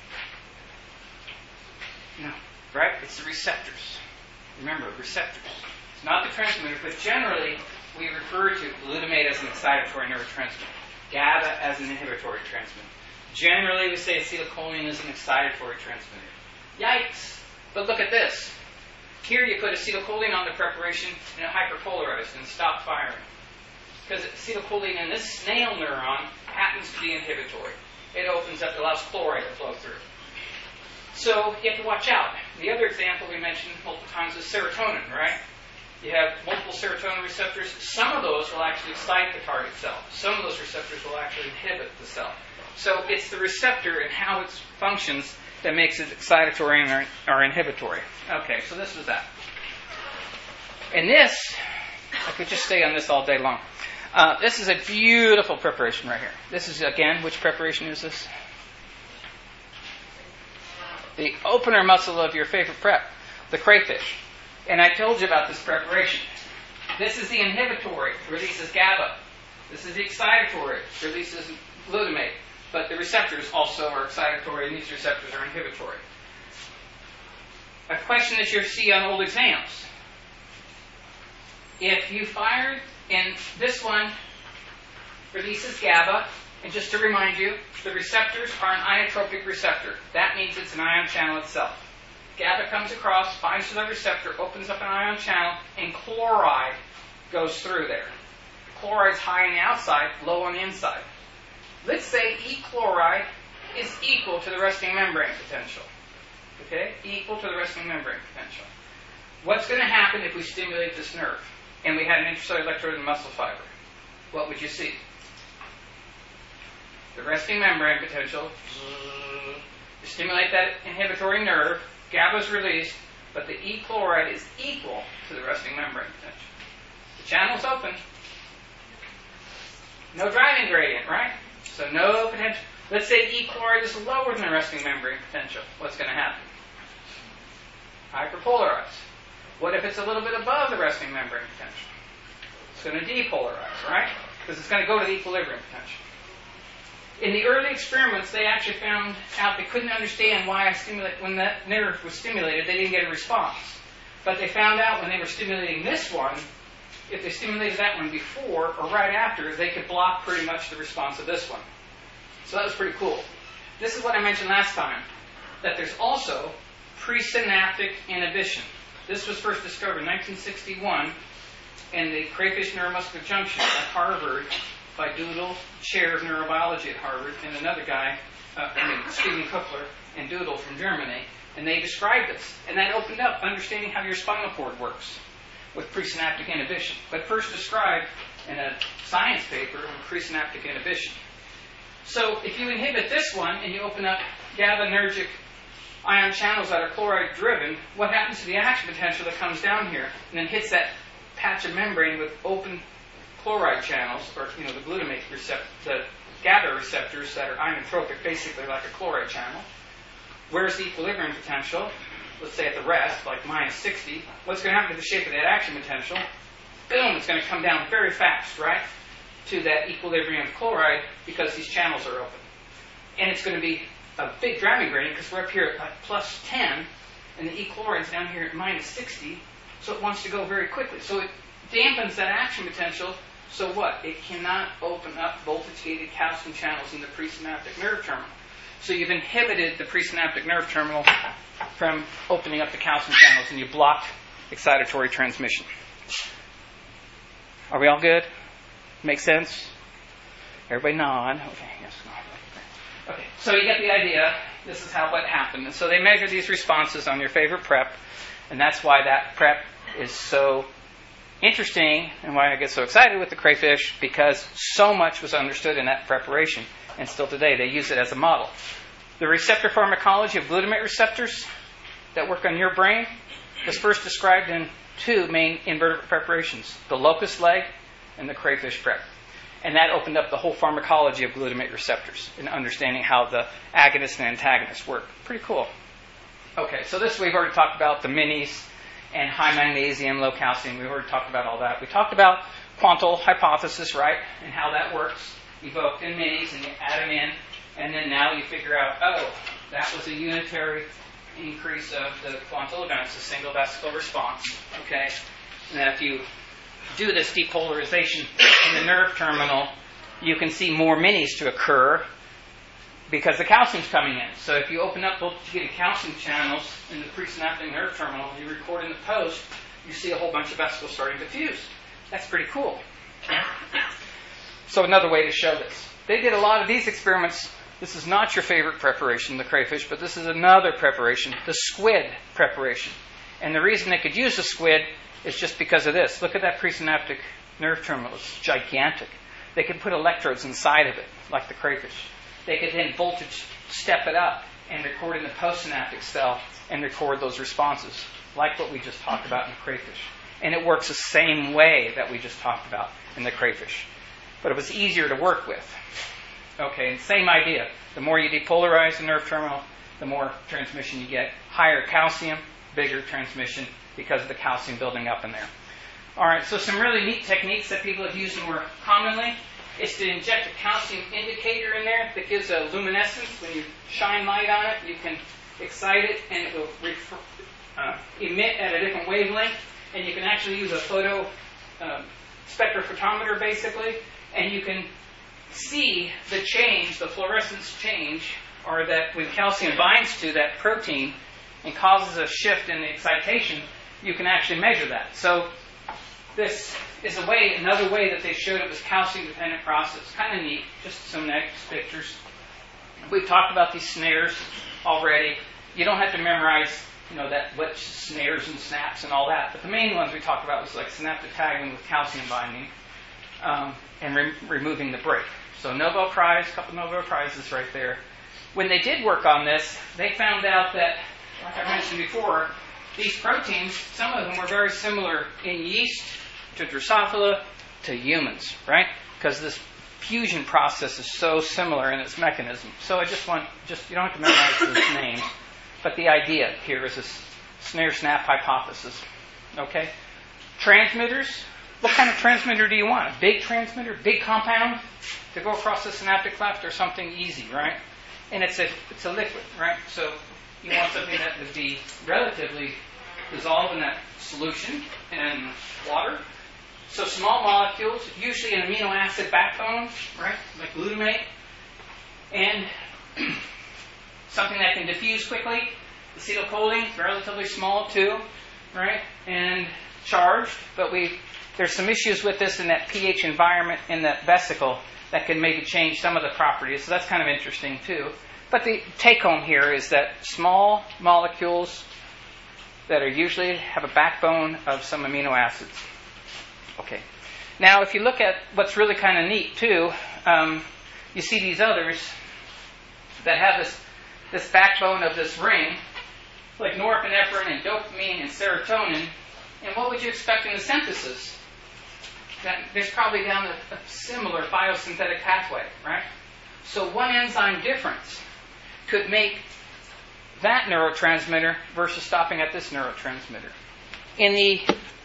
No, right? It's the receptors. Remember, receptors. It's not the transmitter, but generally we refer to glutamate as an excitatory neurotransmitter, GABA as an inhibitory transmitter. Generally we say acetylcholine is an excitatory transmitter. Yikes! But look at this. Here you put acetylcholine on the preparation and it hyperpolarized and stopped firing. Because acetylcholine in this snail neuron happens to be inhibitory. It opens up, allows chloride to flow through. So you have to watch out. The other example we mentioned multiple times is serotonin, right? You have multiple serotonin receptors. Some of those will actually excite the target cell. Some of those receptors will actually inhibit the cell. So it's the receptor and how it functions that makes it excitatory or inhibitory. Okay, so this was that. And this, I could just stay on this all day long. This is a beautiful preparation right here. This is, again, which preparation is this? The opener muscle of your favorite prep, the crayfish. And I told you about this preparation. This is the inhibitory, releases GABA. This is the excitatory, releases glutamate. But the receptors also are excitatory, and these receptors are inhibitory. A question that you see on old exams. If you fired, and this one releases GABA, and just to remind you, the receptors are an ionotropic receptor. That means it's an ion channel itself. GABA comes across, binds to the receptor, opens up an ion channel, and chloride goes through there. Chloride's high on the outside, low on the inside. Let's say E chloride is equal to the resting membrane potential. Okay? Equal to the resting membrane potential. What's going to happen if we stimulate this nerve and we had an intracellular electrode in the muscle fiber? What would you see? The resting membrane potential. You stimulate that inhibitory nerve, GABA is released, but the E chloride is equal to the resting membrane potential. The channel's open. No driving gradient, right? So no potential. Let's say E chloride is lower than the resting membrane potential. What's going to happen? Hyperpolarize. What if it's a little bit above the resting membrane potential? It's going to depolarize, right? Because it's going to go to the equilibrium potential. In the early experiments, they actually found out they couldn't understand why when that nerve was stimulated, they didn't get a response. But they found out when they were stimulating this one, if they stimulated that one before or right after, they could block pretty much the response of this one. So that was pretty cool. This is what I mentioned last time, that there's also presynaptic inhibition. This was first discovered in 1961 in the crayfish neuromuscular junction at Harvard by Doodle, chair of neurobiology at Harvard, and another guy, Stephen Kuppler, and Doodle from Germany. And they described this. And that opened up understanding how your spinal cord works with presynaptic inhibition, but first described in a science paper with presynaptic inhibition. So if you inhibit this one and you open up GABAergic ion channels that are chloride driven, what happens to the action potential that comes down here and then hits that patch of membrane with open chloride channels, or the glutamate receptor, the GABA receptors that are ionotropic, basically like a chloride channel. Where's the equilibrium potential? Let's say at the rest, like minus 60, what's going to happen to the shape of that action potential? Boom, it's going to come down very fast, right, to that equilibrium of chloride because these channels are open. And it's going to be a big driving gradient because we're up here at like plus 10, and the E chloride's down here at minus 60, so it wants to go very quickly. So it dampens that action potential, so what? It cannot open up voltage-gated calcium channels in the presynaptic nerve terminal. So you've inhibited the presynaptic nerve terminal from opening up the calcium channels, and you blocked excitatory transmission. Are we all good? Make sense? Everybody nod. Okay, yes, nod. Okay, so you get the idea. This is what happened. And so they measure these responses on your favorite prep, and that's why that prep is so interesting and why I get so excited with the crayfish, because so much was understood in that preparation, and still today they use it as a model. The receptor pharmacology of glutamate receptors that work on your brain was first described in two main invertebrate preparations, the locust leg and the crayfish prep. And that opened up the whole pharmacology of glutamate receptors and understanding how the agonists and antagonists work. Pretty cool. Okay, so this we've already talked about the minis and high magnesium, low calcium. We've already talked about all that. We talked about quantal hypothesis, right, and how that works. evoked in minis, and you add them in, and then now you figure out, oh, that was a unitary increase of the quantal events, a single vesicle response, okay? And then if you do this depolarization in the nerve terminal, you can see more minis to occur because the calcium's coming in. So if you open up both the calcium channels in the presynaptic nerve terminal, you record in the post, you see a whole bunch of vesicles starting to fuse. That's pretty cool. So another way to show this. They did a lot of these experiments. This is not your favorite preparation, the crayfish, but this is another preparation, the squid preparation. And the reason they could use the squid is just because of this. Look at that presynaptic nerve terminal. It's gigantic. They could put electrodes inside of it, like the crayfish. They could then voltage step it up and record in the postsynaptic cell and record those responses, like what we just talked about in the crayfish. And it works the same way that we just talked about in the crayfish. But it was easier to work with. Okay, and same idea. The more you depolarize the nerve terminal, the more transmission you get. Higher calcium, bigger transmission because of the calcium building up in there. All right, so some really neat techniques that people have used more commonly is to inject a calcium indicator in there that gives a luminescence. When you shine light on it, you can excite it and it will emit at a different wavelength. And you can actually use a photo spectrophotometer basically, and you can see the change, the fluorescence change, or that when calcium binds to that protein and causes a shift in the excitation, you can actually measure that. So this is another way that they showed it was calcium-dependent process. Kind of neat. Just some next pictures. We've talked about these snares already. You don't have to memorize, what snares and snaps and all that. But the main ones we talked about was like synaptotagmin with calcium binding and removing the break. So Nobel Prize, a couple Nobel Prizes right there. When they did work on this, they found out that, like I mentioned before, these proteins, some of them were very similar in yeast, to Drosophila, to humans, right? Because this fusion process is so similar in its mechanism. So I you don't have to memorize these names, but the idea here is this snare-snap hypothesis, okay? Transmitters, what kind of transmitter do you want? A big transmitter, big compound to go across the synaptic cleft, or something easy, right? And it's a liquid, right? So you want something that would be relatively dissolved in that solution in water. So small molecules, usually an amino acid backbone, right, like glutamate, and something that can diffuse quickly. Acetylcholine, relatively small too, right, and charged. But there's some issues with this in that pH environment in that vesicle that can maybe change some of the properties. So that's kind of interesting too. But the take home here is that small molecules that are usually have a backbone of some amino acids. Okay. Now, if you look at what's really kind of neat too, you see these others that have this backbone of this ring, like norepinephrine and dopamine and serotonin. And what would you expect in the synthesis? That there's probably down a similar biosynthetic pathway, right? So one enzyme difference could make that neurotransmitter versus stopping at this neurotransmitter. In the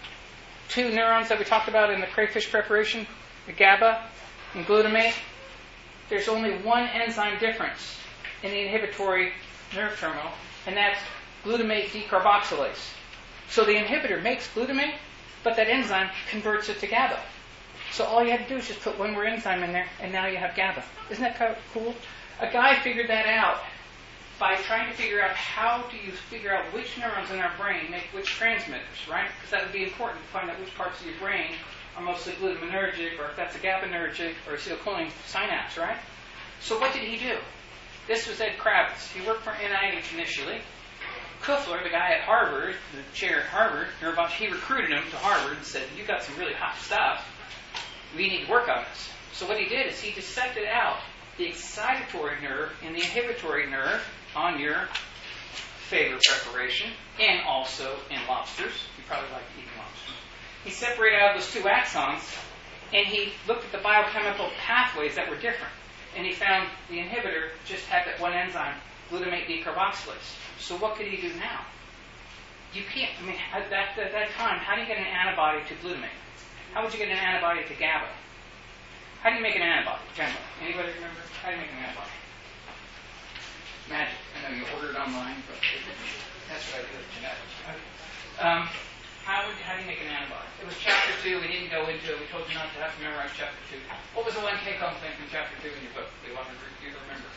two neurons that we talked about in the crayfish preparation, the GABA and glutamate, there's only one enzyme difference in the inhibitory nerve terminal, and that's glutamate decarboxylase. So the inhibitor makes glutamate, but that enzyme converts it to GABA. So all you have to do is just put one more enzyme in there, and now you have GABA. Isn't that kind of cool? A guy figured that out by trying to figure out how do you figure out which neurons in our brain make which transmitters, right? Because that would be important to find out which parts of your brain are mostly glutaminergic, or if that's a GABAergic or acetylcholine synapse, right? So what did he do? This was Ed Kravitz. He worked for NIH initially. Kuffler, the guy at Harvard, the chair at Harvard, he recruited him to Harvard and said, "You've got some really hot stuff. We need to work on this." So what he did is he dissected out the excitatory nerve and the inhibitory nerve on your favorite preparation, and also in lobsters. You probably like eating lobsters. He separated out those two axons, and he looked at the biochemical pathways that were different. And he found the inhibitor just had that one enzyme, glutamate decarboxylase. So what could he do now? You can't, at that time, how do you get an antibody to glutamate? How would you get an antibody to GABA? How do you make an antibody, generally? Anybody remember? How do you make an antibody? Magic. I know you ordered it online, but that's what I do with genetics. How do you make an antibody? It was chapter 2. We didn't go into it. We told you not to have to memorize chapter 2. What was the one take-home thing from chapter 2 in your book? We wanted you to remember.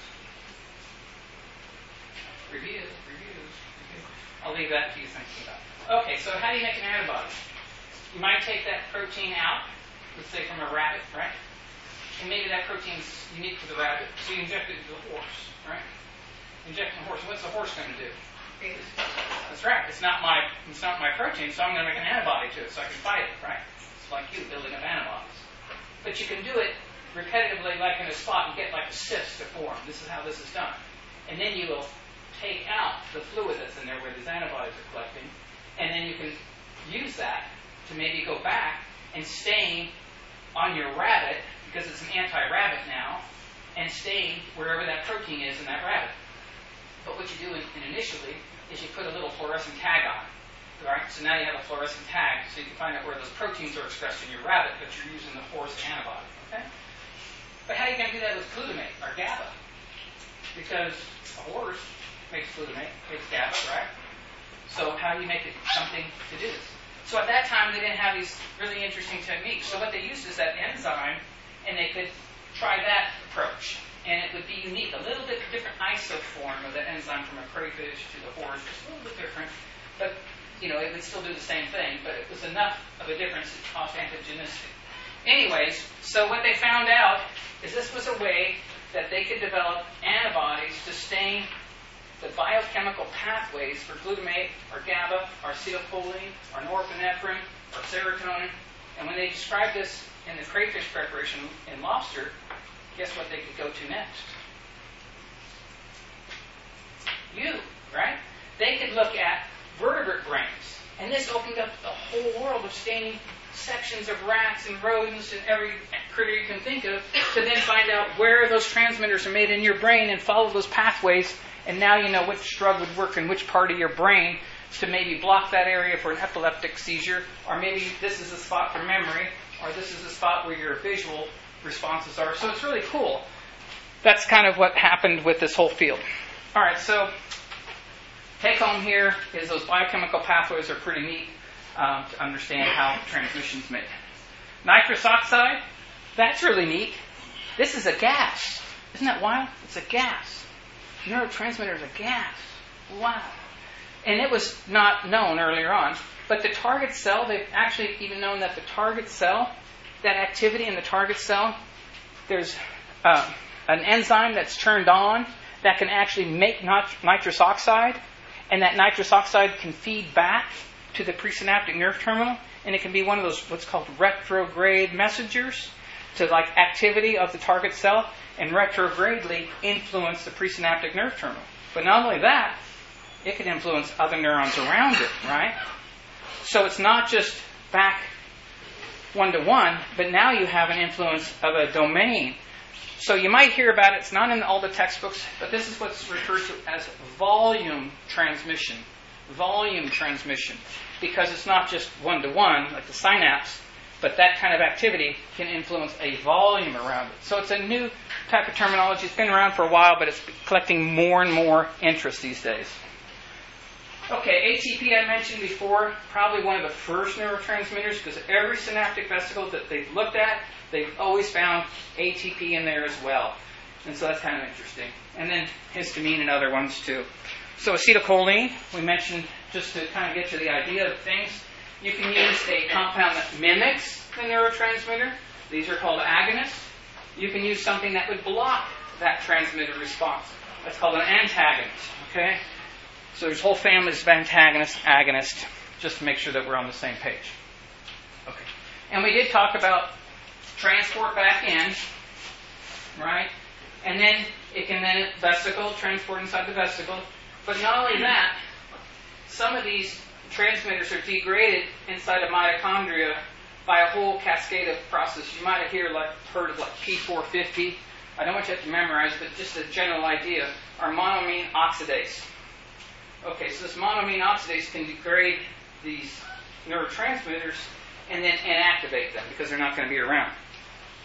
Reviews. I'll leave that to you thinking about. Okay, so how do you make an antibody? You might take that protein out, let's say from a rabbit, right? And maybe that protein is unique to the rabbit, so you inject it into the horse, right? Injecting the horse. What's the horse going to do? That's right. It's not my protein, so I'm going to make an antibody to it so I can fight it, right? It's like you building up antibodies. But you can do it repetitively, like in a spot, and get like a cyst to form. This is how this is done. And then you will take out the fluid that's in there where these antibodies are collecting, and then you can use that to maybe go back and stain on your rabbit, because it's an anti-rabbit now, and stain wherever that protein is in that rabbit. But what you do initially is you put a little fluorescent tag on it, right? So now you have a fluorescent tag, so you can find out where those proteins are expressed in your rabbit, but you're using the horse antibody, okay? But how are you going to do that with glutamate or GABA? Because a horse makes glutamate, makes GABA, right? So how do you make it something to do this? So at that time, they didn't have these really interesting techniques. So what they used is that enzyme, and they could try that approach. And it would be unique, a little bit different isoform of the enzyme from a crayfish to the horse, just a little bit different. But, it would still do the same thing, but it was enough of a difference it caused antigenicity. Anyways, so what they found out is this was a way that they could develop antibodies to stain the biochemical pathways for glutamate, or GABA, or acetylcholine, or norepinephrine, or serotonin. And when they described this in the crayfish preparation in lobster, guess what they could go to next? You, right? They could look at vertebrate brains. And this opened up the whole world of staining sections of rats and rodents and every critter you can think of to then find out where those transmitters are made in your brain and follow those pathways. And now you know which drug would work in which part of your brain to maybe block that area for an epileptic seizure, or maybe this is a spot for memory, or this is a spot where your visual responses are. So it's really cool. That's kind of what happened with this whole field. All right, so take home here is those biochemical pathways are pretty neat to understand how transmission's made. Nitrous oxide, that's really neat. This is a gas. Isn't that wild? It's a gas. Neurotransmitter is a gas. Wow. And it was not known earlier on. But the target cell, they've actually even known that the target cell, that activity in the target cell, there's an enzyme that's turned on that can actually make nitrous oxide, and that nitrous oxide can feed back to the presynaptic nerve terminal, and it can be one of those what's called retrograde messengers to like activity of the target cell, and retrogradely influence the presynaptic nerve terminal. But not only that, it can influence other neurons around it, right? So it's not just back one-to-one, but now you have an influence of a domain. So you might hear about it. It's not in all the textbooks, but this is what's referred to as volume transmission. Volume transmission. Because it's not just one-to-one, like the synapse, but that kind of activity can influence a volume around it. So it's a new type of terminology. It's been around for a while, but it's collecting more and more interest these days. Okay, ATP I mentioned before, probably one of the first neurotransmitters, because every synaptic vesicle that they've looked at, they've always found ATP in there as well. And so that's kind of interesting. And then histamine and other ones too. So acetylcholine, we mentioned just to kind of get you the idea of things. You can use a compound that mimics the neurotransmitter. These are called agonists. You can use something that would block that transmitter response. That's called an antagonist. Okay? So there's whole families of antagonists, agonists, just to make sure that we're on the same page. Okay. And we did talk about transport back in, right? And then it can vesicle, transport inside the vesicle. But not only that, some of these transmitters are degraded inside of mitochondria by a whole cascade of processes. You might have heard of P450. I don't want you to have to memorize, but just a general idea, are monoamine oxidase. Okay, so this monoamine oxidase can degrade these neurotransmitters and then inactivate them because they're not going to be around.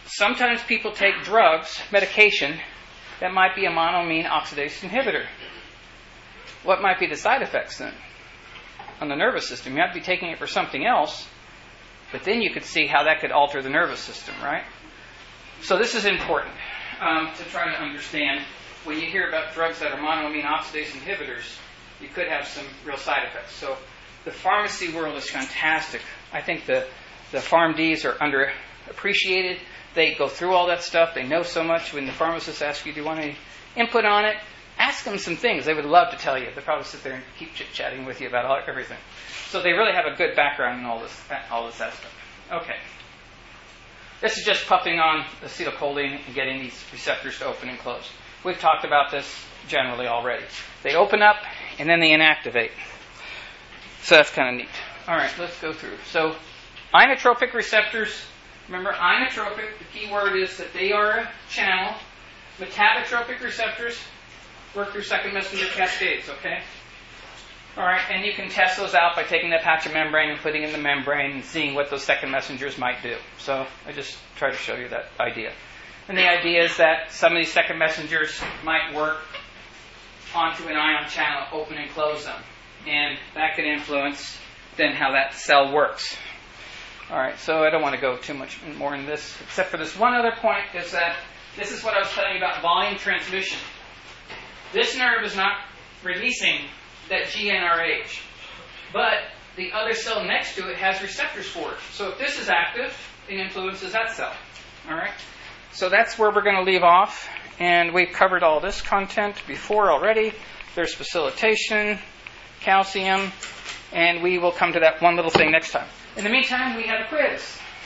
sometimes people take drugs, medication, that might be a monoamine oxidase inhibitor. What might be the side effects then on the nervous system? You might be taking it for something else, but then you could see how that could alter the nervous system, right? So this is important to try to understand. When you hear about drugs that are monoamine oxidase inhibitors, you could have some real side effects. So the pharmacy world is fantastic. I think the PharmDs are underappreciated. They go through all that stuff. They know so much. When the pharmacists ask you, do you want any input on it? Ask them some things. They would love to tell you. They'll probably sit there and keep chit-chatting with you about everything. So they really have a good background in all this aspect. Okay. This is just puffing on acetylcholine and getting these receptors to open and close. We've talked about this generally already. They open up and then they inactivate. So that's kind of neat. All right, let's go through. So inotropic receptors, remember inotropic, the key word is that they are a channel. Metabotropic receptors work through second messenger cascades, okay? All right, and you can test those out by taking that patch of membrane and putting it in the membrane and seeing what those second messengers might do. So I just try to show you that idea. And the idea is that some of these second messengers might work onto an ion channel, open and close them. And that can influence then how that cell works. All right, so I don't want to go too much more in this, except for this one other point, is that this is what I was telling you about volume transmission. This nerve is not releasing that GnRH, but the other cell next to it has receptors for it. So if this is active, it influences that cell. All right? So that's where we're going to leave off. And we've covered all this content before already. There's facilitation, calcium, and we will come to that one little thing next time. In the meantime, we have a quiz.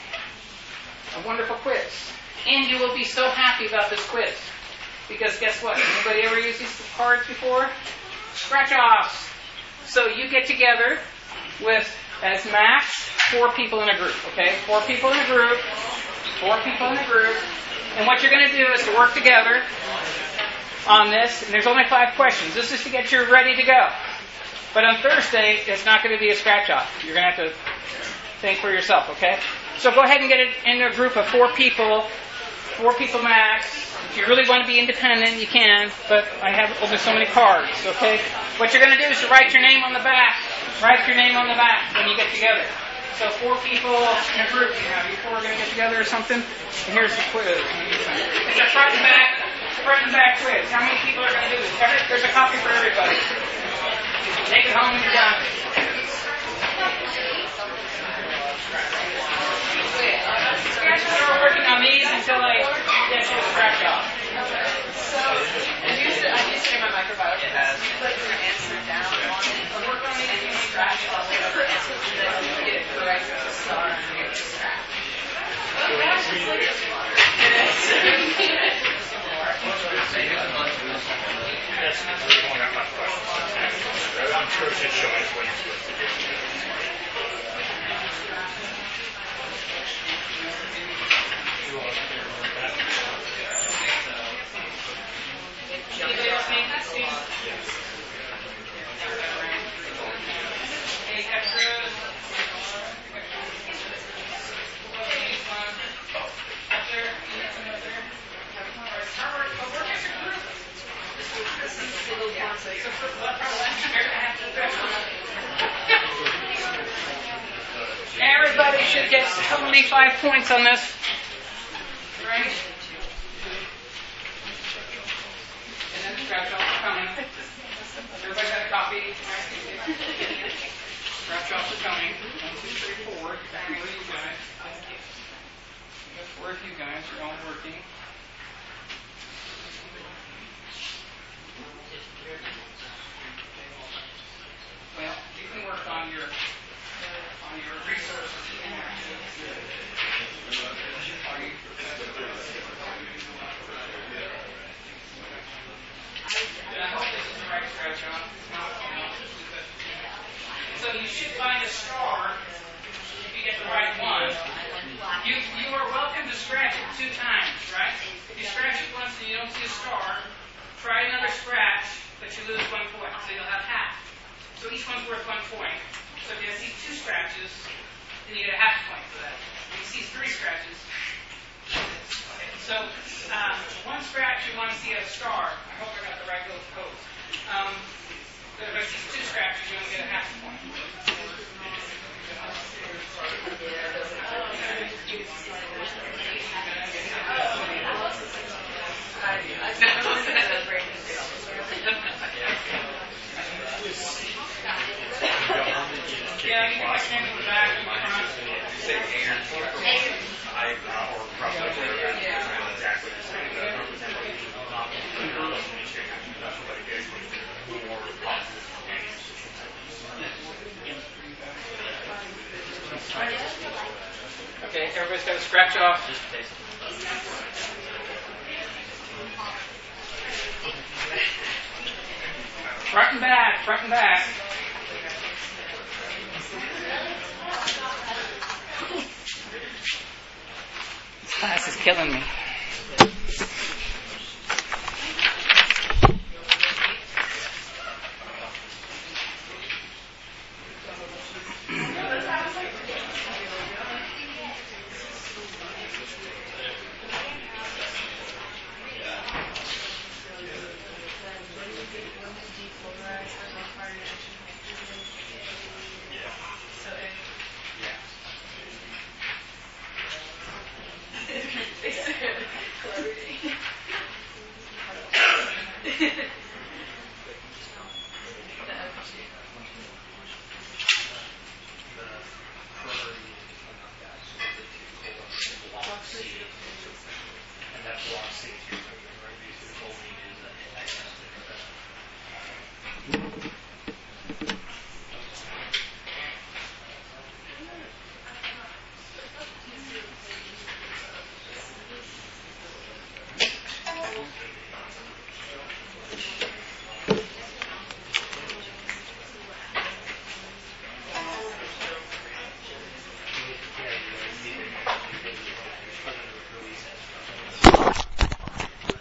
A wonderful quiz. And you will be so happy about this quiz. Because guess what? Anybody ever used these cards before? Scratch-offs. So you get together with, as max, 4 people in a group. Okay? 4 people in a group. 4 people in a group. And what you're going to do is to work together on this. And there's only 5 questions. This is to get you ready to go. But on Thursday, it's not going to be a scratch-off. You're going to have to think for yourself, okay? So go ahead and get it into a group of 4 people. 4 people max. If you really want to be independent, you can, but I have only so many cards, okay? What you're going to do is to write your name on the back. Write your name on the back when you get together. So 4 people in a group you have. You 4 are going to get together or something? And here's the quiz. It's a front and back quiz. How many people are going to do this? There's a copy for everybody. Take it home when you're done. We're working on these until I get to the scratch off. So, I'm using my microbiome. It has. You put your answer down on it. I'm working on it and you scratch off whatever answer. And then when you get it correct, you star and you get to scratch. Oh, gosh, it's like a star. I'm sure it should show us what you're supposed to do. Anybody else need that, Steve? Any extras? Up there? Up there? Alright, work as a group. Everybody should get 25 points on this. Right? And then scratch off the coming. Everybody got a copy? Scratch off the coming. 1, 2, 3, 4. 4 of you guys. We got 4 of you guys. You're all working. Well, you can work on your resources. I hope this is the right scratch off. So you should find a star if you get the right one. You are welcome to scratch it 2 times, right? If you scratch it once and you don't see a star, try another scratch, but you lose 1 point, so you'll have half. So each one's worth 1 point. So if you see 2 scratches, then you get a half point for that. If you see 3 scratches, So one scratch, you want to see a star. I hope I got the right little code. If I see two scratches, you only get a half a point. Yeah, you can watch him in the back and the front. Say I or roughly exactly the same. Not but it gets more positive. Okay, everybody's got to scratch off. Front and back, front and back. This class is killing me.